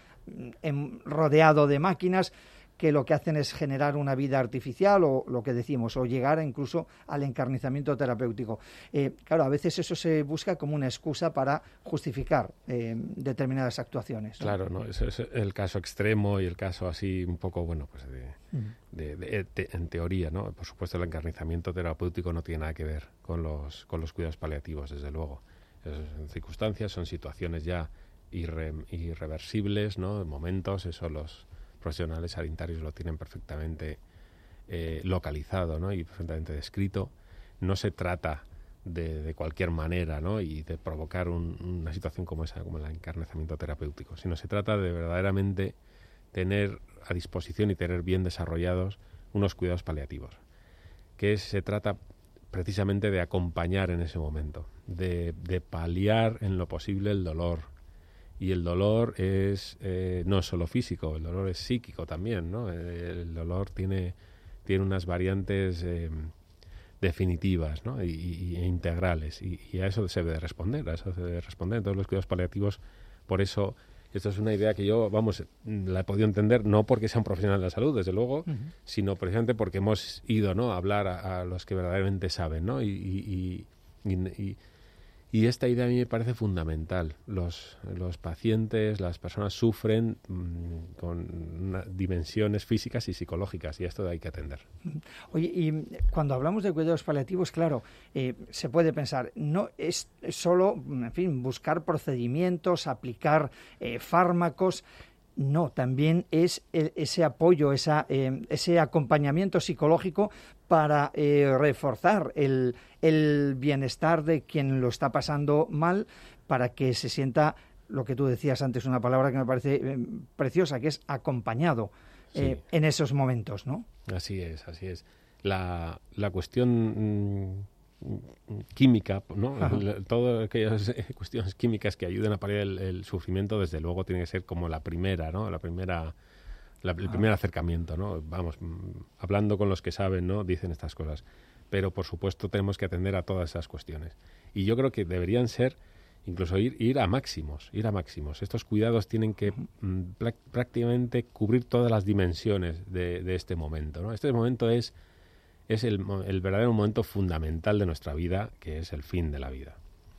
en, rodeado de máquinas que lo que hacen es generar una vida artificial, o lo que decimos, o llegar incluso al encarnizamiento terapéutico. Eh, claro, a veces eso se busca como una excusa para justificar eh, determinadas actuaciones, ¿no? Claro, ¿no? Ese es el caso extremo y el caso así un poco, bueno, pues de, uh-huh. de, de, de, en teoría, ¿no? Por supuesto, el encarnizamiento terapéutico no tiene nada que ver con los, con los cuidados paliativos, desde luego. Son circunstancias, son situaciones ya irre, irreversibles, ¿no? Momentos, eso los profesionales sanitarios lo tienen perfectamente eh, localizado, ¿no? Y perfectamente descrito. No se trata de, de cualquier manera, ¿no? Y de provocar un, una situación como esa, como el encarnizamiento terapéutico, sino se trata de verdaderamente tener a disposición y tener bien desarrollados unos cuidados paliativos, que es, se trata precisamente de acompañar en ese momento, de, de paliar en lo posible el dolor. Y el dolor es eh, no es solo físico, el dolor es psíquico también, ¿no? El dolor tiene, tiene unas variantes eh, definitivas, ¿no? y, y, e integrales, y, y a eso se debe responder, a eso se debe responder. Entonces los cuidados paliativos, por eso, esto es una idea que yo, vamos, la he podido entender, no porque sea un profesional de la salud, desde luego, uh-huh. sino precisamente porque hemos ido, ¿no?, a hablar a, a los que verdaderamente saben, ¿no? Y, y, y, y Y esta idea a mí me parece fundamental. Los, los pacientes, las personas sufren mmm, con una, dimensiones físicas y psicológicas, y esto hay que atender. Oye, y cuando hablamos de cuidados paliativos, claro, eh, se puede pensar, no es solo, en fin, buscar procedimientos, aplicar eh, fármacos. No, también es el, ese apoyo, esa, eh, ese acompañamiento psicológico para eh, reforzar el, el bienestar de quien lo está pasando mal, para que se sienta, lo que tú decías antes, una palabra que me parece eh, preciosa, que es acompañado eh, sí. en esos momentos, ¿no? Así es, así es. La, la cuestión mmm, química, ¿no? Todas aquellas cuestiones químicas que ayuden a paliar el, el sufrimiento, desde luego tiene que ser como la primera, ¿no? La primera, la, el primer acercamiento, ¿no? Vamos, hablando con los que saben, ¿no?, dicen estas cosas. Pero por supuesto tenemos que atender a todas esas cuestiones. Y yo creo que deberían ser, incluso ir, ir a máximos, ir a máximos. Estos cuidados tienen que mm, prácticamente cubrir todas las dimensiones de, de este momento, ¿no? Este momento es es el, el verdadero momento fundamental de nuestra vida, que es el fin de la vida,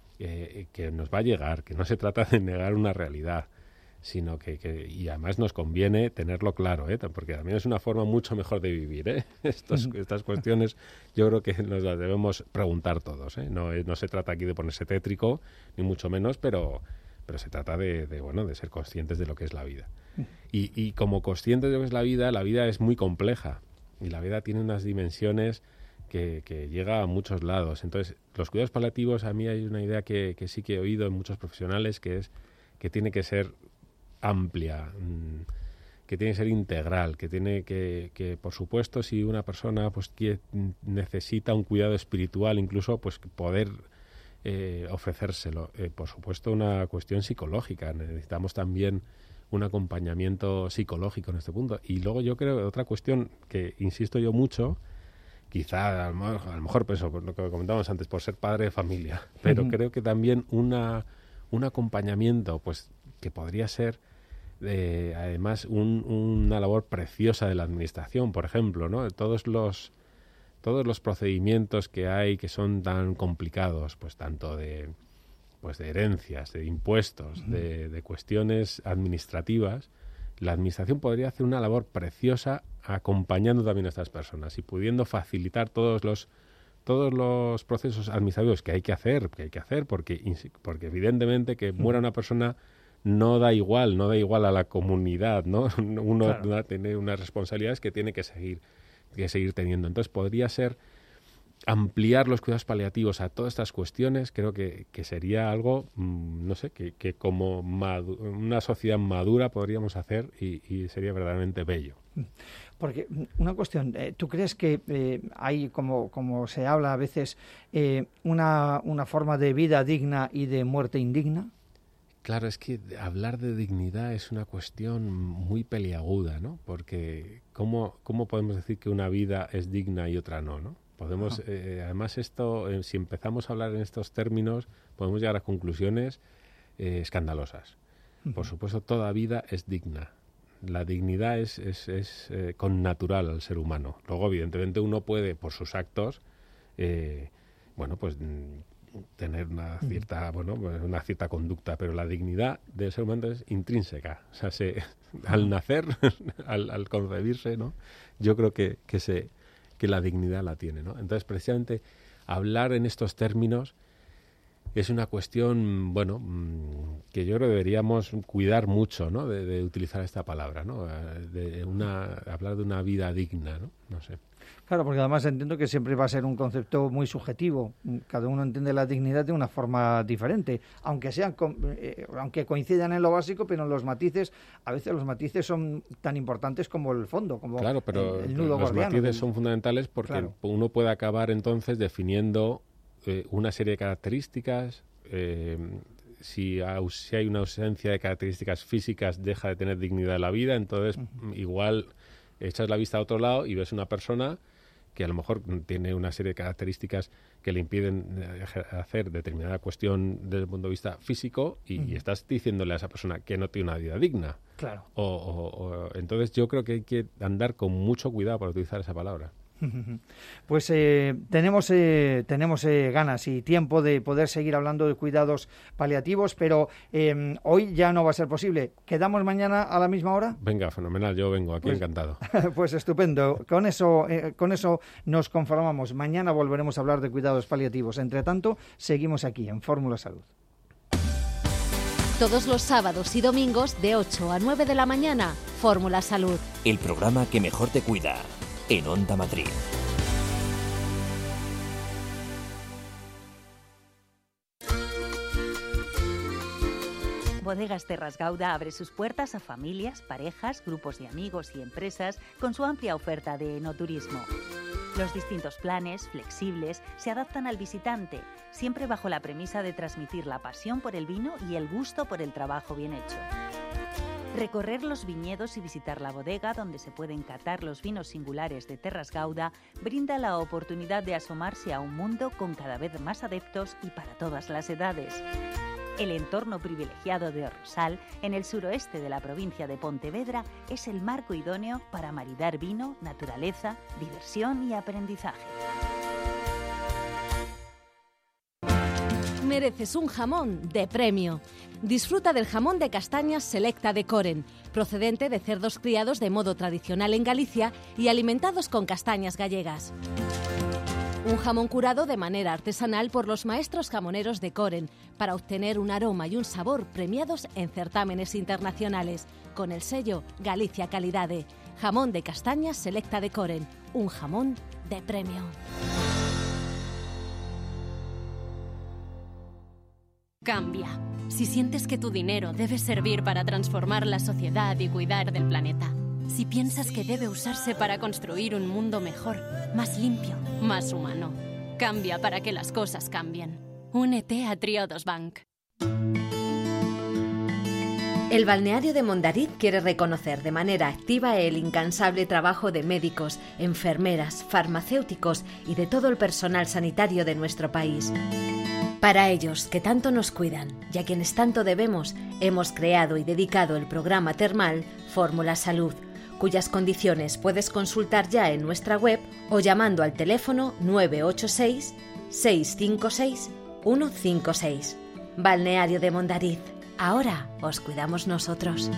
eh, que nos va a llegar, que no se trata de negar una realidad, sino que, que y además nos conviene tenerlo claro, ¿eh? Porque también es una forma mucho mejor de vivir, ¿eh? Estos, estas cuestiones yo creo que nos las debemos preguntar todos, ¿eh? No, no se trata aquí de ponerse tétrico, ni mucho menos, pero, pero se trata de, de, bueno, de ser conscientes de lo que es la vida. Y, y como conscientes de lo que es la vida, la vida es muy compleja. Y la vida tiene unas dimensiones que, que llega a muchos lados. Entonces, los cuidados paliativos, a mí hay una idea que, que sí que he oído en muchos profesionales, que es que tiene que ser amplia, mmm, que tiene que ser integral, que tiene que, que por supuesto, si una persona pues que necesita un cuidado espiritual, incluso pues poder eh, ofrecérselo. Eh, por supuesto, una cuestión psicológica. Necesitamos también un acompañamiento psicológico en este punto. Y luego yo creo que otra cuestión que insisto yo mucho, quizá a lo mejor, a lo mejor pues, por lo que comentábamos antes, por ser padre de familia, pero uh-huh. creo que también una, un acompañamiento pues que podría ser eh, además un, una labor preciosa de la administración, por ejemplo, ¿no? Todos los todos los procedimientos que hay que son tan complicados, pues tanto de pues de herencias, de impuestos, uh-huh. de, de cuestiones administrativas, la administración podría hacer una labor preciosa acompañando también a estas personas y pudiendo facilitar todos los todos los procesos administrativos que hay que hacer, que hay que hacer, porque porque evidentemente que muera una persona no da igual, no da igual a la comunidad, ¿no? Uno claro. da, tiene unas responsabilidades que tiene que seguir que seguir teniendo. Entonces podría ser ampliar los cuidados paliativos a todas estas cuestiones. Creo que, que sería algo, mmm, no sé, que, que como madu- una sociedad madura podríamos hacer y, y sería verdaderamente bello. Porque una cuestión, eh, ¿tú crees que eh, hay, como, como se habla a veces, eh, una, una forma de vida digna y de muerte indigna? Claro, es que hablar de dignidad es una cuestión muy peliaguda, ¿no? Porque ¿cómo, cómo podemos decir que una vida es digna y otra no, ¿no? Podemos, uh-huh. eh, además esto, eh, si empezamos a hablar en estos términos, podemos llegar a conclusiones eh, escandalosas. Uh-huh. Por supuesto, toda vida es digna. La dignidad es, es, es eh, connatural al ser humano. Luego, evidentemente, uno puede, por sus actos, eh, bueno, pues tener una cierta, bueno, una cierta conducta, pero la dignidad del ser humano es intrínseca. O sea, se, al nacer, al, al concebirse, ¿no? Yo creo que, que, se, que la dignidad la tiene, ¿no? Entonces, precisamente, hablar en estos términos es una cuestión, bueno, que yo creo que deberíamos cuidar mucho, ¿no? De, de utilizar esta palabra, ¿no? De una, hablar de una vida digna, ¿no? No sé. Claro, porque además entiendo que siempre va a ser un concepto muy subjetivo. Cada uno entiende la dignidad de una forma diferente, aunque sean, eh, aunque coincidan en lo básico, pero en los matices, a veces los matices son tan importantes como el fondo, como claro, pero el, el nudo los gordiano. matices son fundamentales porque claro. uno puede acabar entonces definiendo eh, una serie de características. Eh, si, aus, si hay una ausencia de características físicas, deja de tener dignidad en la vida, entonces uh-huh. igual echas la vista a otro lado y ves una persona que a lo mejor tiene una serie de características que le impiden hacer determinada cuestión desde el punto de vista físico y, uh-huh. y estás diciéndole a esa persona que no tiene una vida digna. Claro. O, o, o, entonces yo creo que hay que andar con mucho cuidado para utilizar esa palabra. Pues eh, tenemos eh, tenemos eh, ganas y tiempo de poder seguir hablando de cuidados paliativos, pero eh, hoy ya no va a ser posible. ¿Quedamos mañana a la misma hora? Venga, fenomenal, yo vengo aquí pues, encantado. Pues estupendo, con eso, eh, con eso nos conformamos. Mañana volveremos a hablar de cuidados paliativos. Entre tanto, seguimos aquí en Fórmula Salud. Todos los sábados y domingos de ocho a nueve de la mañana, Fórmula Salud. El programa que mejor te cuida. En Onda Madrid. Bodegas Terras Gauda abre sus puertas a familias, parejas, grupos de amigos y empresas con su amplia oferta de enoturismo. Los distintos planes, flexibles, se adaptan al visitante, siempre bajo la premisa de transmitir la pasión por el vino y el gusto por el trabajo bien hecho. Recorrer los viñedos y visitar la bodega donde se pueden catar los vinos singulares de Terras Gauda brinda la oportunidad de asomarse a un mundo con cada vez más adeptos y para todas las edades. El entorno privilegiado de Rosal, en el suroeste de la provincia de Pontevedra, es el marco idóneo para maridar vino, naturaleza, diversión y aprendizaje. Mereces un jamón de premio. Disfruta del jamón de castañas Selecta de Coren, procedente de cerdos criados de modo tradicional en Galicia y alimentados con castañas gallegas. Un jamón curado de manera artesanal por los maestros jamoneros de Coren para obtener un aroma y un sabor premiados en certámenes internacionales, con el sello Galicia Calidade. Jamón de castañas Selecta de Coren, un jamón de premio. Cambia. Si sientes que tu dinero debe servir para transformar la sociedad y cuidar del planeta. Si piensas que debe usarse para construir un mundo mejor, más limpio, más humano. Cambia para que las cosas cambien. Únete a Triodos Bank. El balneario de Mondariz quiere reconocer de manera activa el incansable trabajo de médicos, enfermeras, farmacéuticos y de todo el personal sanitario de nuestro país. Para ellos, que tanto nos cuidan y a quienes tanto debemos, hemos creado y dedicado el programa termal Fórmula Salud, cuyas condiciones puedes consultar ya en nuestra web o llamando al teléfono nueve ocho seis, seis cinco seis, uno cinco seis. Balneario de Mondariz. Ahora os cuidamos nosotros.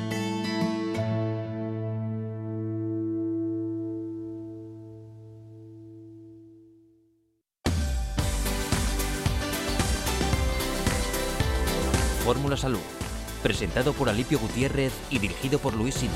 Fórmula Salud, presentado por Alipio Gutiérrez y dirigido por Luis Sinde.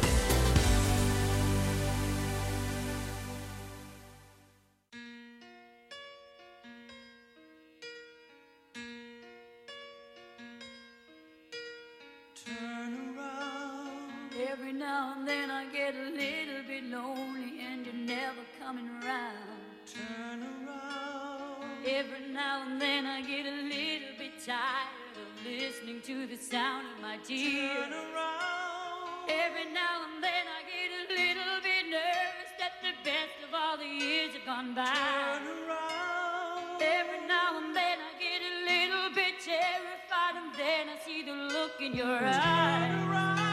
Every now and then I get a little bit lonely and you're never coming around. Turn around. Every now and then I get a little bit tired of listening to the sound of my tears. Turn around. Every now and then I get a little bit nervous that the best of all the years have gone by. Turn around. Every now and then I get a little bit terrified and then I see the look in your eyes.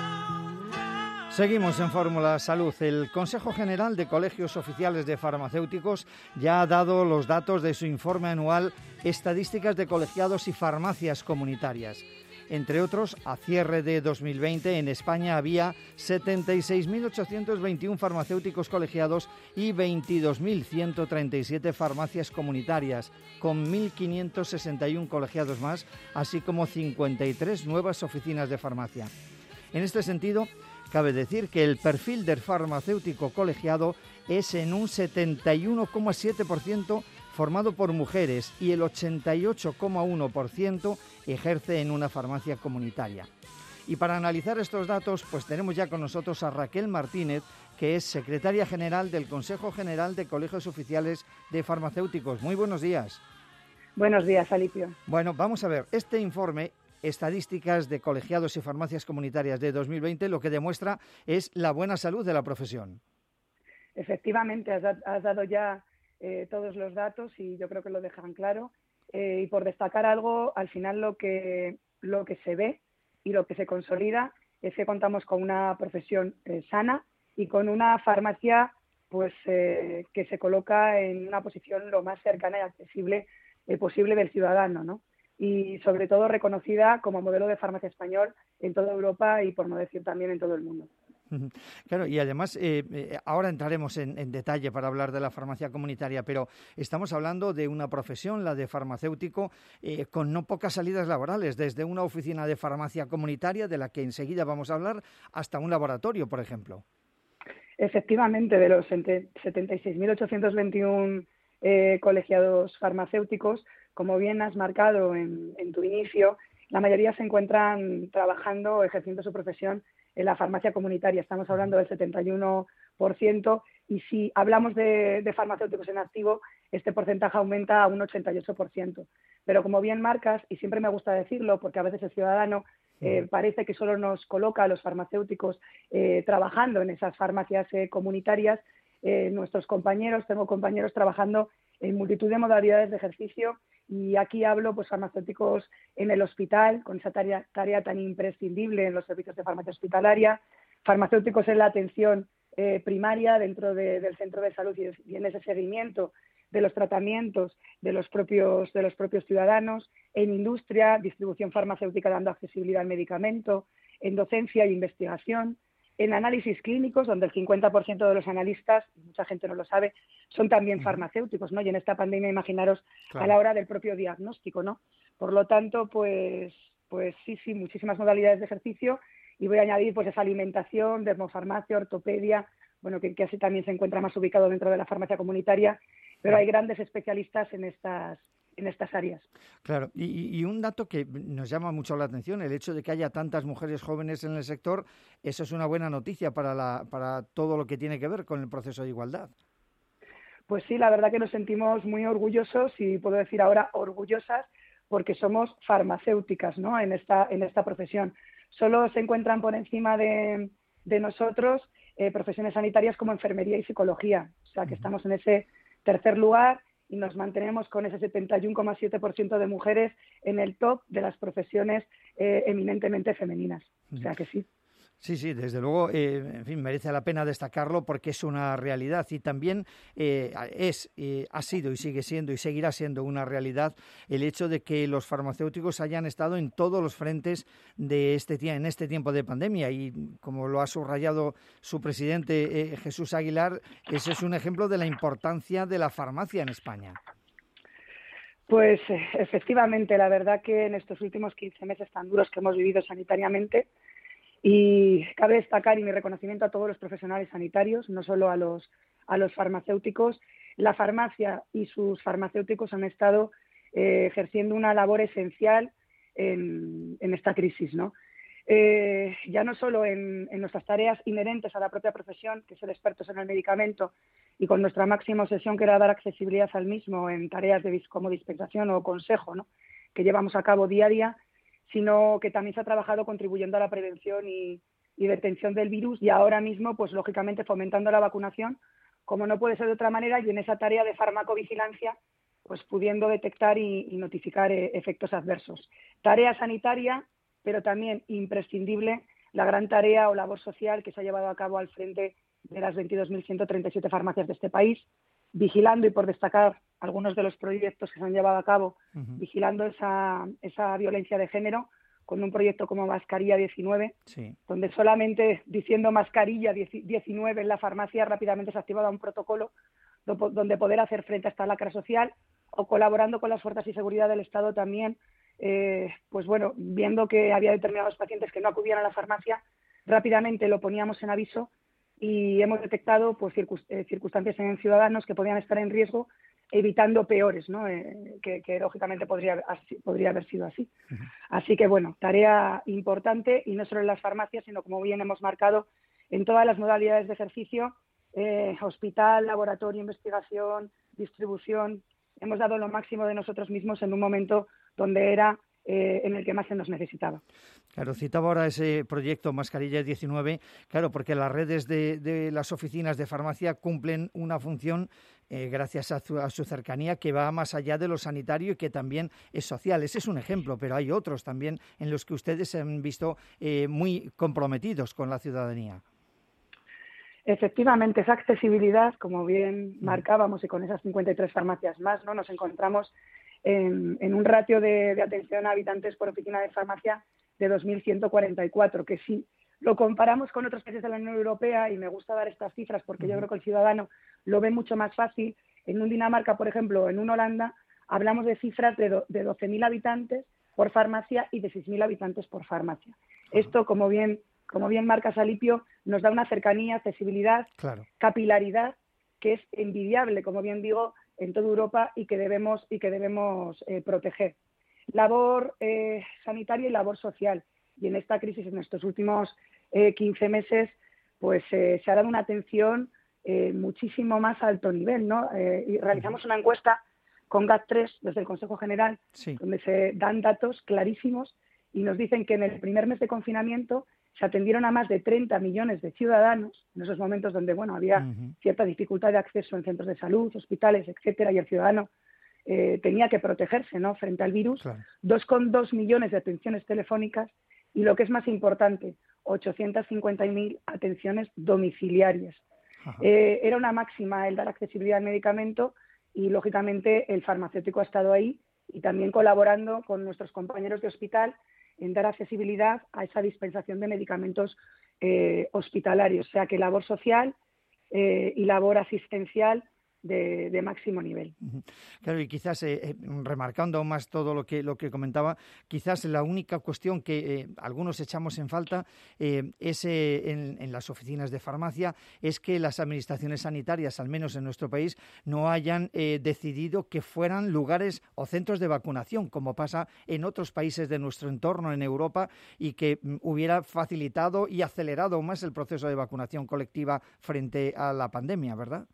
Seguimos en Fórmula Salud. El Consejo General de Colegios Oficiales de Farmacéuticos ya ha dado los datos de su informe anual Estadísticas de Colegiados y Farmacias Comunitarias. Entre otros, a cierre de dos mil veinte en España había setenta y seis mil ochocientos veintiuno farmacéuticos colegiados y veintidós mil ciento treinta y siete farmacias comunitarias, con mil quinientos sesenta y uno colegiados más, así como cincuenta y tres nuevas oficinas de farmacia. En este sentido, cabe decir que el perfil del farmacéutico colegiado es en un setenta y uno coma siete por ciento formado por mujeres y el ochenta y ocho coma uno por ciento ejerce en una farmacia comunitaria. Y para analizar estos datos, pues tenemos ya con nosotros a Raquel Martínez, que es secretaria general del Consejo General de Colegios Oficiales de Farmacéuticos. Muy buenos días. Buenos días, Alipio. Bueno, vamos a ver, este informe, Estadísticas de Colegiados y Farmacias Comunitarias de dos mil veinte, lo que demuestra es la buena salud de la profesión. Efectivamente, has, da- has dado ya eh, todos los datos y yo creo que lo dejan claro. Eh, y por destacar algo, al final lo que, lo que se ve y lo que se consolida es que contamos con una profesión eh, sana y con una farmacia pues eh, que se coloca en una posición lo más cercana y accesible eh, posible del ciudadano, ¿no? Y sobre todo reconocida como modelo de farmacia español en toda Europa y, por no decir, también en todo el mundo. Claro, y además, eh, eh, ahora entraremos en, en detalle para hablar de la farmacia comunitaria, pero estamos hablando de una profesión, la de farmacéutico, eh, con no pocas salidas laborales, desde una oficina de farmacia comunitaria, de la que enseguida vamos a hablar, hasta un laboratorio, por ejemplo. Efectivamente, de los setenta y seis mil ochocientos veintiuno eh, colegiados farmacéuticos, como bien has marcado en, en tu inicio, la mayoría se encuentran trabajando o ejerciendo su profesión en la farmacia comunitaria. Estamos hablando del setenta y uno por ciento y si hablamos de, de farmacéuticos en activo, este porcentaje aumenta a un ochenta y ocho por ciento. Pero como bien marcas, y siempre me gusta decirlo porque a veces el ciudadano eh, parece que solo nos coloca a los farmacéuticos eh, trabajando en esas farmacias eh, comunitarias, eh, nuestros compañeros, tengo compañeros trabajando en multitud de modalidades de ejercicio. Y aquí hablo, pues, farmacéuticos en el hospital, con esa tarea, tarea tan imprescindible en los servicios de farmacia hospitalaria, farmacéuticos en la atención eh, primaria dentro de, del centro de salud y, y en ese seguimiento de los tratamientos de los propios de los propios ciudadanos, en industria, distribución farmacéutica dando accesibilidad al medicamento, en docencia e investigación, en análisis clínicos, donde el cincuenta por ciento de los analistas, mucha gente no lo sabe, son también farmacéuticos, ¿no? Y en esta pandemia, imaginaros, claro, a la hora del propio diagnóstico, ¿no? Por lo tanto, pues, pues sí, sí, muchísimas modalidades de ejercicio y voy a añadir pues esa alimentación, dermofarmacia, ortopedia, bueno, que, que así también se encuentra más ubicado dentro de la farmacia comunitaria, pero hay grandes especialistas en estas en estas áreas. Claro, y, y un dato que nos llama mucho la atención, el hecho de que haya tantas mujeres jóvenes en el sector, eso es una buena noticia para, la, para todo lo que tiene que ver con el proceso de igualdad. Pues sí, la verdad que nos sentimos muy orgullosos y puedo decir ahora orgullosas porque somos farmacéuticas, ¿no? en, esta, en esta profesión. Solo se encuentran por encima de, de nosotros eh, profesiones sanitarias como enfermería y psicología, o sea que estamos en ese tercer lugar y nos mantenemos con ese setenta y uno coma siete por ciento de mujeres en el top de las profesiones eh, eminentemente femeninas. O sea que sí. Sí, sí, desde luego, eh, en fin, merece la pena destacarlo porque es una realidad y también eh, es, eh, ha sido y sigue siendo y seguirá siendo una realidad el hecho de que los farmacéuticos hayan estado en todos los frentes de este en este tiempo de pandemia y como lo ha subrayado su presidente eh, Jesús Aguilar, ese es un ejemplo de la importancia de la farmacia en España. Pues efectivamente, la verdad que en estos últimos quince meses tan duros que hemos vivido sanitariamente, y cabe destacar, y mi reconocimiento a todos los profesionales sanitarios, no solo a los, a los farmacéuticos, la farmacia y sus farmacéuticos han estado eh, ejerciendo una labor esencial en, en esta crisis, ¿no? eh, ya no solo en, en nuestras tareas inherentes a la propia profesión, que es ser expertos en el medicamento, y con nuestra máxima obsesión que era dar accesibilidad al mismo en tareas de, como dispensación o consejo, ¿no?, que llevamos a cabo día a día, sino que también se ha trabajado contribuyendo a la prevención y, y detención del virus, y ahora mismo, pues lógicamente fomentando la vacunación, como no puede ser de otra manera, y en esa tarea de farmacovigilancia, pues pudiendo detectar y, y notificar eh, efectos adversos. Tarea sanitaria, pero también imprescindible la gran tarea o labor social que se ha llevado a cabo al frente de las veintidós mil ciento treinta y siete farmacias de este país, vigilando, y por destacar algunos de los proyectos que se han llevado a cabo, uh-huh. vigilando esa, esa violencia de género, con un proyecto como Mascarilla diecinueve, sí. donde solamente diciendo Mascarilla diecinueve en la farmacia rápidamente se ha activado un protocolo donde poder hacer frente a esta lacra social, o colaborando con las fuerzas de seguridad del Estado también, eh, pues bueno, viendo que había determinados pacientes que no acudían a la farmacia, rápidamente lo poníamos en aviso y hemos detectado pues circun- eh, circunstancias en ciudadanos que podían estar en riesgo, evitando peores, ¿no? Eh, que, que lógicamente podría, así, podría haber sido así. Uh-huh. Así que bueno, tarea importante, y no solo en las farmacias, sino como bien hemos marcado en todas las modalidades de ejercicio, eh, hospital, laboratorio, investigación, distribución. Hemos dado lo máximo de nosotros mismos en un momento donde era eh, en el que más se nos necesitaba. Claro, citaba ahora ese proyecto Mascarilla diecinueve, claro, porque las redes de, de las oficinas de farmacia cumplen una función eh, gracias a su, a su cercanía, que va más allá de lo sanitario y que también es social. Ese es un ejemplo, pero hay otros también en los que ustedes se han visto eh, muy comprometidos con la ciudadanía. Efectivamente, esa accesibilidad, como bien marcábamos, y con esas cincuenta y tres farmacias más, ¿no?, nos encontramos en, en un ratio de, de atención a habitantes por oficina de farmacia de dos mil ciento cuarenta y cuatro, que si lo comparamos con otros países de la Unión Europea, y me gusta dar estas cifras porque uh-huh. yo creo que el ciudadano lo ve mucho más fácil, en un Dinamarca, por ejemplo, en un Holanda, hablamos de cifras de, do, de doce mil habitantes por farmacia y de seis mil habitantes por farmacia. Uh-huh. Esto, como bien... Como bien marca Salipio, nos da una cercanía, accesibilidad, claro. capilaridad, que es envidiable, como bien digo, en toda Europa, y que debemos, y que debemos eh, proteger. Labor eh, sanitaria y labor social. Y en esta crisis, en estos últimos eh, quince meses, pues eh, se ha dado una atención eh, muchísimo más a alto nivel, ¿no? Eh, y realizamos una encuesta con GAT tres desde el Consejo General, sí. donde se dan datos clarísimos y nos dicen que en el primer mes de confinamiento se atendieron a más de treinta millones de ciudadanos, en esos momentos donde bueno había uh-huh. cierta dificultad de acceso en centros de salud, hospitales, etcétera, y el ciudadano eh, tenía que protegerse, ¿no?, frente al virus. Claro. dos coma dos millones de atenciones telefónicas y, lo que es más importante, ochocientas cincuenta mil atenciones domiciliarias. Uh-huh. Eh, era una máxima el dar accesibilidad al medicamento, y lógicamente el farmacéutico ha estado ahí y también colaborando con nuestros compañeros de hospital en dar accesibilidad a esa dispensación de medicamentos eh, hospitalarios, o sea que labor social eh, y labor asistencial de, de máximo nivel. Claro, y quizás eh, eh, remarcando aún más todo lo que lo que comentaba, quizás la única cuestión que eh, algunos echamos en falta eh, es eh, en, en las oficinas de farmacia, es que las administraciones sanitarias, al menos en nuestro país, no hayan eh, decidido que fueran lugares o centros de vacunación, como pasa en otros países de nuestro entorno en Europa, y que mm, hubiera facilitado y acelerado aún más el proceso de vacunación colectiva frente a la pandemia, ¿verdad?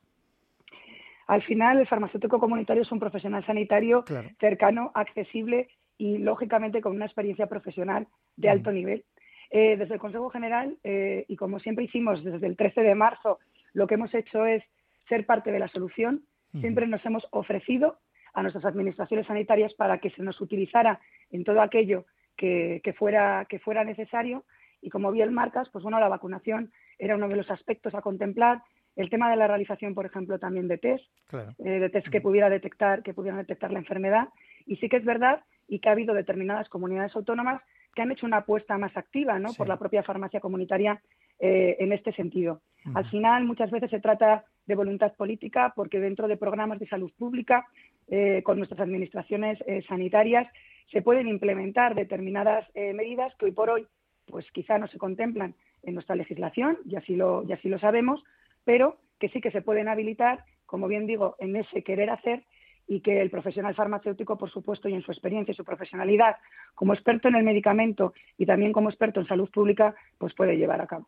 Al final, el farmacéutico comunitario es un profesional sanitario claro. cercano, accesible y, lógicamente, con una experiencia profesional de uh-huh. alto nivel. Eh, desde el Consejo General, eh, y como siempre hicimos desde el trece de marzo, lo que hemos hecho es ser parte de la solución. Uh-huh. Siempre nos hemos ofrecido a nuestras administraciones sanitarias para que se nos utilizara en todo aquello que, que, fuera, que fuera necesario. Y como bien marcas, pues bueno, la vacunación era uno de los aspectos a contemplar. El tema de la realización, por ejemplo, también de test, claro. eh, de test que pudiera detectar, que pudieran detectar la enfermedad. Y sí que es verdad, y que ha habido determinadas comunidades autónomas que han hecho una apuesta más activa, ¿no?, sí. por la propia farmacia comunitaria eh, en este sentido. Uh-huh. Al final, muchas veces se trata de voluntad política, porque dentro de programas de salud pública, eh, con nuestras administraciones eh, sanitarias, se pueden implementar determinadas eh, medidas que hoy por hoy, pues quizá no se contemplan en nuestra legislación, y así lo, y así lo sabemos, pero que sí que se pueden habilitar, como bien digo, en ese querer hacer, y que el profesional farmacéutico, por supuesto, y en su experiencia y su profesionalidad como experto en el medicamento y también como experto en salud pública, pues puede llevar a cabo.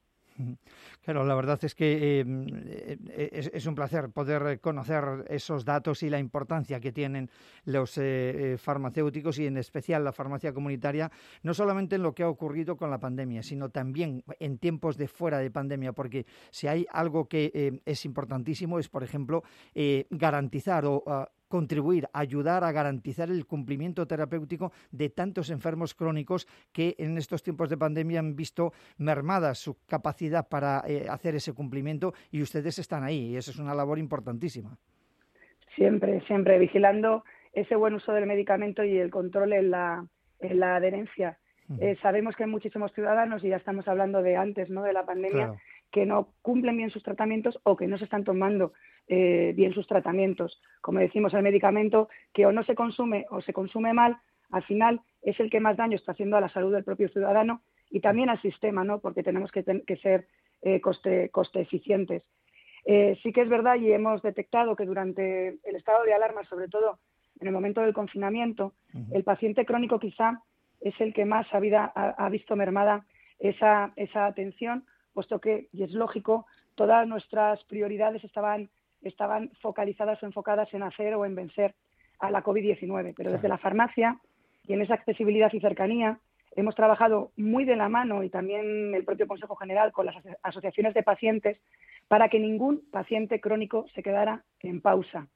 Claro, la verdad es que eh, es, es un placer poder conocer esos datos y la importancia que tienen los eh, farmacéuticos y en especial la farmacia comunitaria, no solamente en lo que ha ocurrido con la pandemia, sino también en tiempos de fuera de pandemia, porque si hay algo que eh, es importantísimo es, por ejemplo, eh, garantizar o uh, contribuir, ayudar a garantizar el cumplimiento terapéutico de tantos enfermos crónicos que en estos tiempos de pandemia han visto mermada su capacidad para eh, hacer ese cumplimiento y ustedes están ahí y eso es una labor importantísima. Siempre, siempre vigilando ese buen uso del medicamento y el control en la, en la adherencia. Uh-huh. Eh, sabemos que hay muchísimos ciudadanos, y ya estamos hablando de antes, ¿no?, de la pandemia, claro, que no cumplen bien sus tratamientos o que no se están tomando eh, bien sus tratamientos. Como decimos, el medicamento que o no se consume o se consume mal, al final es el que más daño está haciendo a la salud del propio ciudadano y también al sistema, ¿no?, porque tenemos que, ten- que ser eh, coste, coste eficientes. Eh, sí que es verdad y hemos detectado que durante el estado de alarma, sobre todo en el momento del confinamiento, uh-huh, el paciente crónico quizá es el que más ha, vida, ha, ha visto mermada esa, esa atención, puesto que, y es lógico, todas nuestras prioridades estaban, estaban focalizadas o enfocadas en hacer o en vencer a la covid diecinueve. Pero desde la farmacia y en esa accesibilidad y cercanía hemos trabajado muy de la mano y también el propio Consejo General con las asociaciones de pacientes para que ningún paciente crónico se quedara en pausa.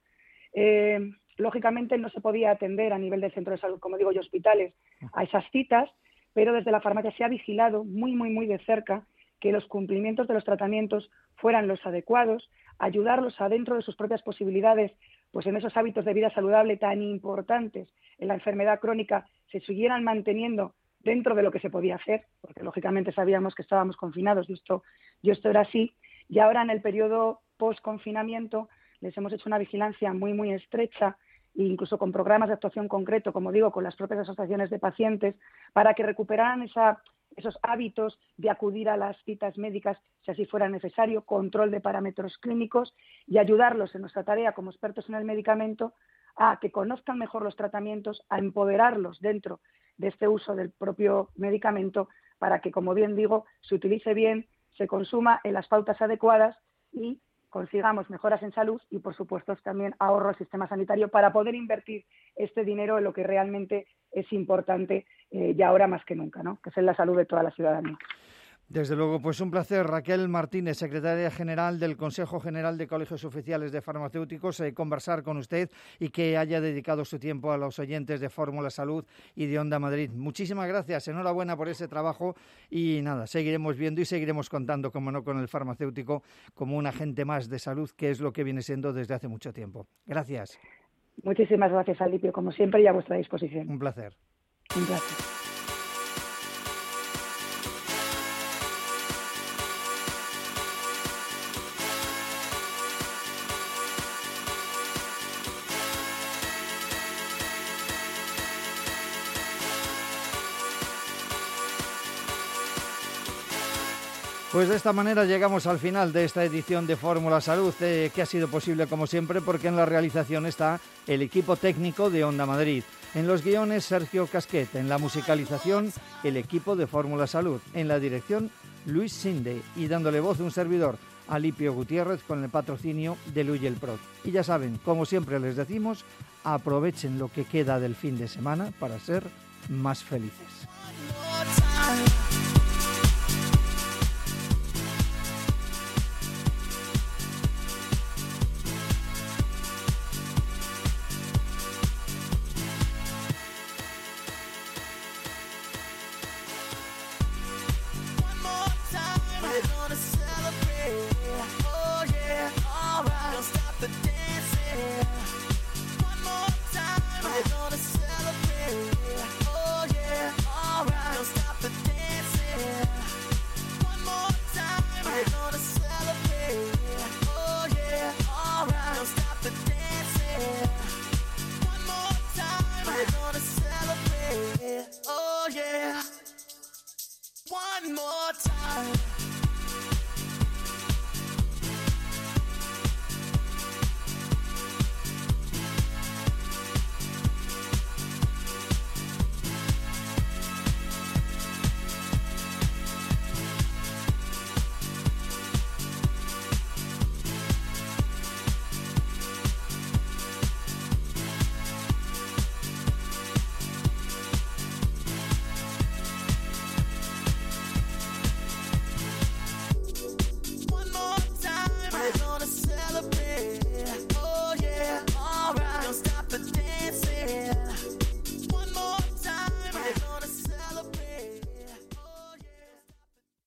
Eh, lógicamente no se podía atender a nivel del centro de salud, como digo, y hospitales a esas citas, pero desde la farmacia se ha vigilado muy, muy, muy de cerca que los cumplimientos de los tratamientos fueran los adecuados, ayudarlos a, dentro de sus propias posibilidades, pues en esos hábitos de vida saludable tan importantes en la enfermedad crónica, se siguieran manteniendo dentro de lo que se podía hacer, porque lógicamente sabíamos que estábamos confinados y esto, y esto era así. Y ahora en el periodo post-confinamiento les hemos hecho una vigilancia muy, muy estrecha, e incluso con programas de actuación concreto, como digo, con las propias asociaciones de pacientes, para que recuperaran esa, esos hábitos de acudir a las citas médicas si así fuera necesario, control de parámetros clínicos y ayudarlos en nuestra tarea como expertos en el medicamento a que conozcan mejor los tratamientos, a empoderarlos dentro de este uso del propio medicamento para que, como bien digo, se utilice bien, se consuma en las pautas adecuadas y consigamos mejoras en salud y, por supuesto, también ahorro al sistema sanitario para poder invertir este dinero en lo que realmente es importante eh, y ahora más que nunca, ¿no?, que es en la salud de toda la ciudadanía. Desde luego, pues un placer. Raquel Martínez, secretaria general del Consejo General de Colegios Oficiales de Farmacéuticos, eh, conversar con usted y que haya dedicado su tiempo a los oyentes de Fórmula Salud y de Onda Madrid. Muchísimas gracias, enhorabuena por ese trabajo y nada, seguiremos viendo y seguiremos contando, como no, con el farmacéutico como un agente más de salud, que es lo que viene siendo desde hace mucho tiempo. Gracias. Muchísimas gracias, Alipio, como siempre, y a vuestra disposición. Un placer. Un placer. Pues de esta manera llegamos al final de esta edición de Fórmula Salud, eh, que ha sido posible como siempre porque en la realización está el equipo técnico de Onda Madrid. En los guiones, Sergio Casquet. En la musicalización, el equipo de Fórmula Salud. En la dirección, Luis Sinde. Y dándole voz un servidor, Alipio Gutiérrez, con el patrocinio de Luyel Prod. Y ya saben, como siempre les decimos, aprovechen lo que queda del fin de semana para ser más felices. One more time.